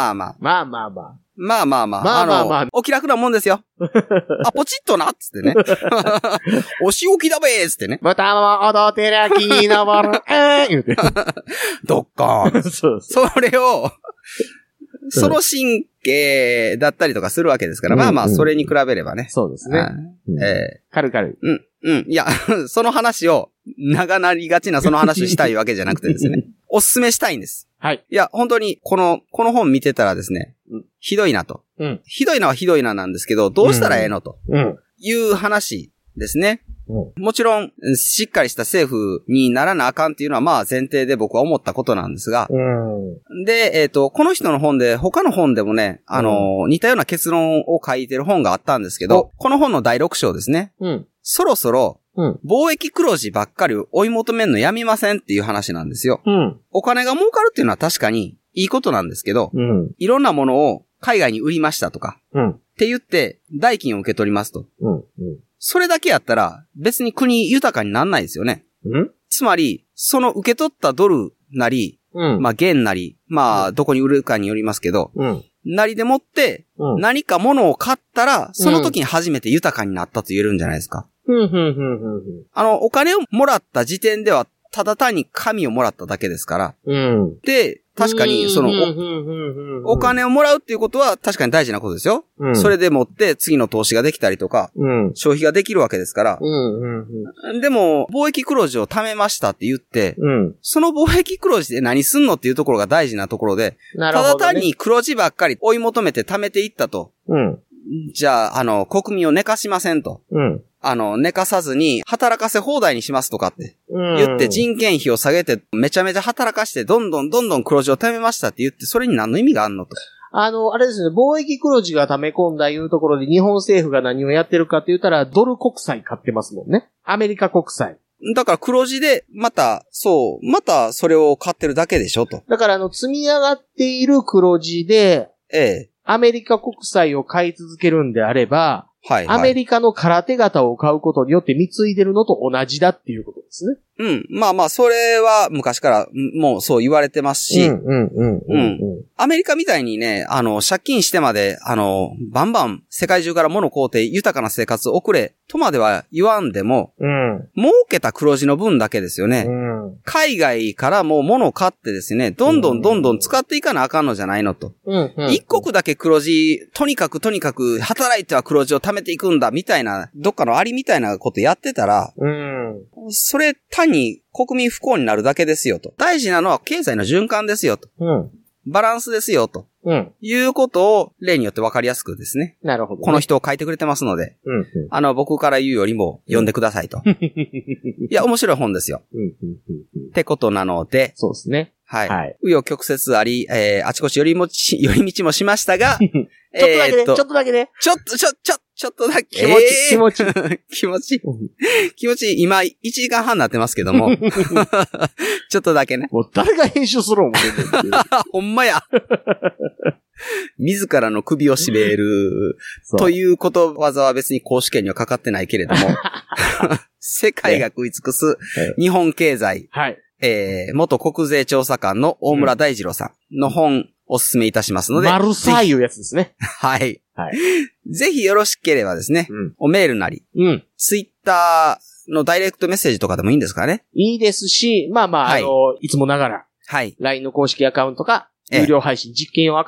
あ。お気楽なもんですよ。ポチッとなっつってね。お仕置きだべーっつってね。 豚も踊ってりゃ木登る。言うて。 どっかー。それを、その神経だったりとかするわけですから、それに比べればね。 そうですね。軽々。 いや、その話を、長なりがちなその話したいわけじゃなくてですね。おすすめしたいんです。 はい。 いや、本当に、この本見てたらですね、ひどいなと。ひどいのはひどいななんですけど、どうしたらええのと。いう話ですね。もちろん、しっかりした政府にならなあかんっていうのは前提で僕は思ったことなんですが。で、この人の本で、他の本でもね、似たような結論を書いてる本があったんですけど、この本の第6章ですね。そろそろ、貿易黒字ばっかり追い求めるのやめませんっていう話なんですよ。お金が儲かるっていうのは確かにいいことなんですけど、いろんなものを海外に売りましたとか、って言って代金を受け取りますと。それだけやったら別に国豊かになんないですよね。つまり、その受け取ったドルなり、元なり、どこに売るかによりますけど、なりでもって、何か物を買ったら、その時に初めて豊かになったと言えるんじゃないですか。お金をもらった時点では、ただ単に紙をもらっただけですから。で、確かに、お金をもらうっていうことは確かに大事なことですよ。それでもって次の投資ができたりとか、消費ができるわけですから。でも、貿易黒字を貯めましたって言って、その貿易黒字で何すんのっていうところが大事なところで、ただ単に黒字ばっかり追い求めて貯めていったと。じゃあ、国民を寝かしませんと。寝かさずに働かせ放題にしますとかって言って人件費を下げてめちゃめちゃ働かしてどんどん黒字を貯めましたって言ってそれに何の意味があんのと。 あれですね、貿易黒字が貯め込んだいうところで日本政府が何をやってるかって言ったらドル国債買ってますもんね。アメリカ国債。 だから黒字でまたそれを買ってるだけでしょと。 だから積み上がっている黒字で、アメリカ国債を買い続けるんであれば、アメリカの空手型を買うことによって貢いでるのと同じだっていうことですね。 それは昔からもうそう言われてますし、アメリカみたいにね、借金してまで、バンバン世界中から物買うて豊かな生活を送れとまでは言わんでも、儲けた黒字の分だけですよね。海外からもう物を買ってですね、どんどん使っていかなあかんのじゃないのと。一国だけ黒字、とにかく働いては黒字を貯めていくんだみたいな、どっかのありみたいなことやってたら、それ単に国民不幸になるだけですよと。大事なのは経済の循環ですよと。バランスですよと。いうことを例によって分かりやすくですね。 なるほど、ね。 この人を書いてくれてますので、僕から言うよりも読んでくださいと。いや、面白い本ですよ。ってことなので。 そうですね。 紆余曲折あり、あちこち寄り道もしましたが、 ちょっとだけね。 ちょっとだけ。 気持ち。 気持ち、今、1時間半になってますけども。ちょっとだけね。 もう誰が編集する思ってんのほんまや。自らの首を絞めるということわざは別に公試験にはかかってないけれども、世界が食い尽くす日本経済、元国税調査官の大村大二郎さんの本おすすめいたしますので。 マルサいうやつですね。 ぜひよろしければですね、おメールなり、ツイッターのダイレクトメッセージとかでもいいんですかね。 いいですし、いつもながら、LINE の公式アカウントか、有料配信実験用アカウント。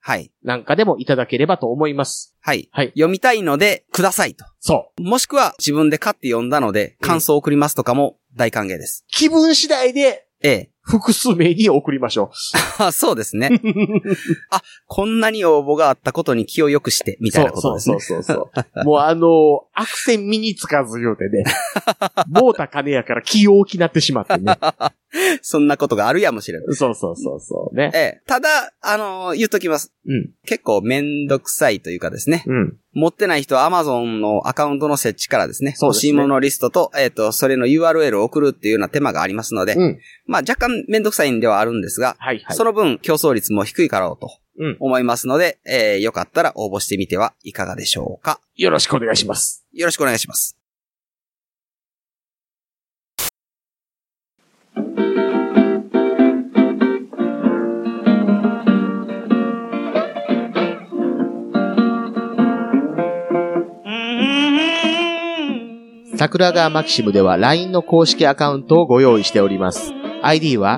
はい。 なんかでもいただければと思います。 はい。はい。読みたいので、くださいと。 そう。 もしくは、自分で買って読んだので、感想を送りますとかも大歓迎です。 気分次第で、複数名に送りましょう。そうですね。こんなに応募があったことに気を良くして、みたいなことですね。 そう。もう悪戦身につかず言うてね。もうた金やから気を大きなってしまってね。 そんなことがあるやもしれない。 そうね。 ただ、言っときます。結構めんどくさいというかですね。持ってない人は Amazon のアカウントの設置からですね。欲しいもののリストと、それの URL を送るっていうような手間がありますので、まあ若干めんどくさいんではあるんですが、その分競争率も低いかろうと思いますので、よかったら応募してみてはいかがでしょうか。 よろしくお願いします。 よろしくお願いします。 桜川マキシムでは LINE の公式アカウントをご用意しております。ID は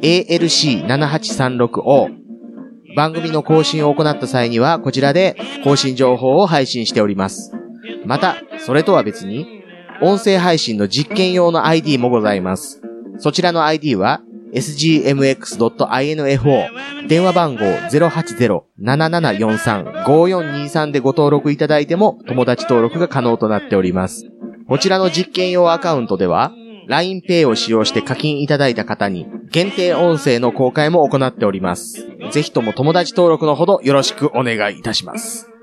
ALC7836O。番組の更新を行った際にはこちらで更新情報を配信しております。また、それとは別に音声配信の実験用の ID もございます。そちらの ID は sgmx.info。電話番号 080-7743-5423 でご登録いただいても友達登録が可能となっております。こちらの実験用アカウントでは LINEPay を使用して課金いただいた方に限定音声の公開も行っております。ぜひとも友達登録のほどよろしくお願いいたします。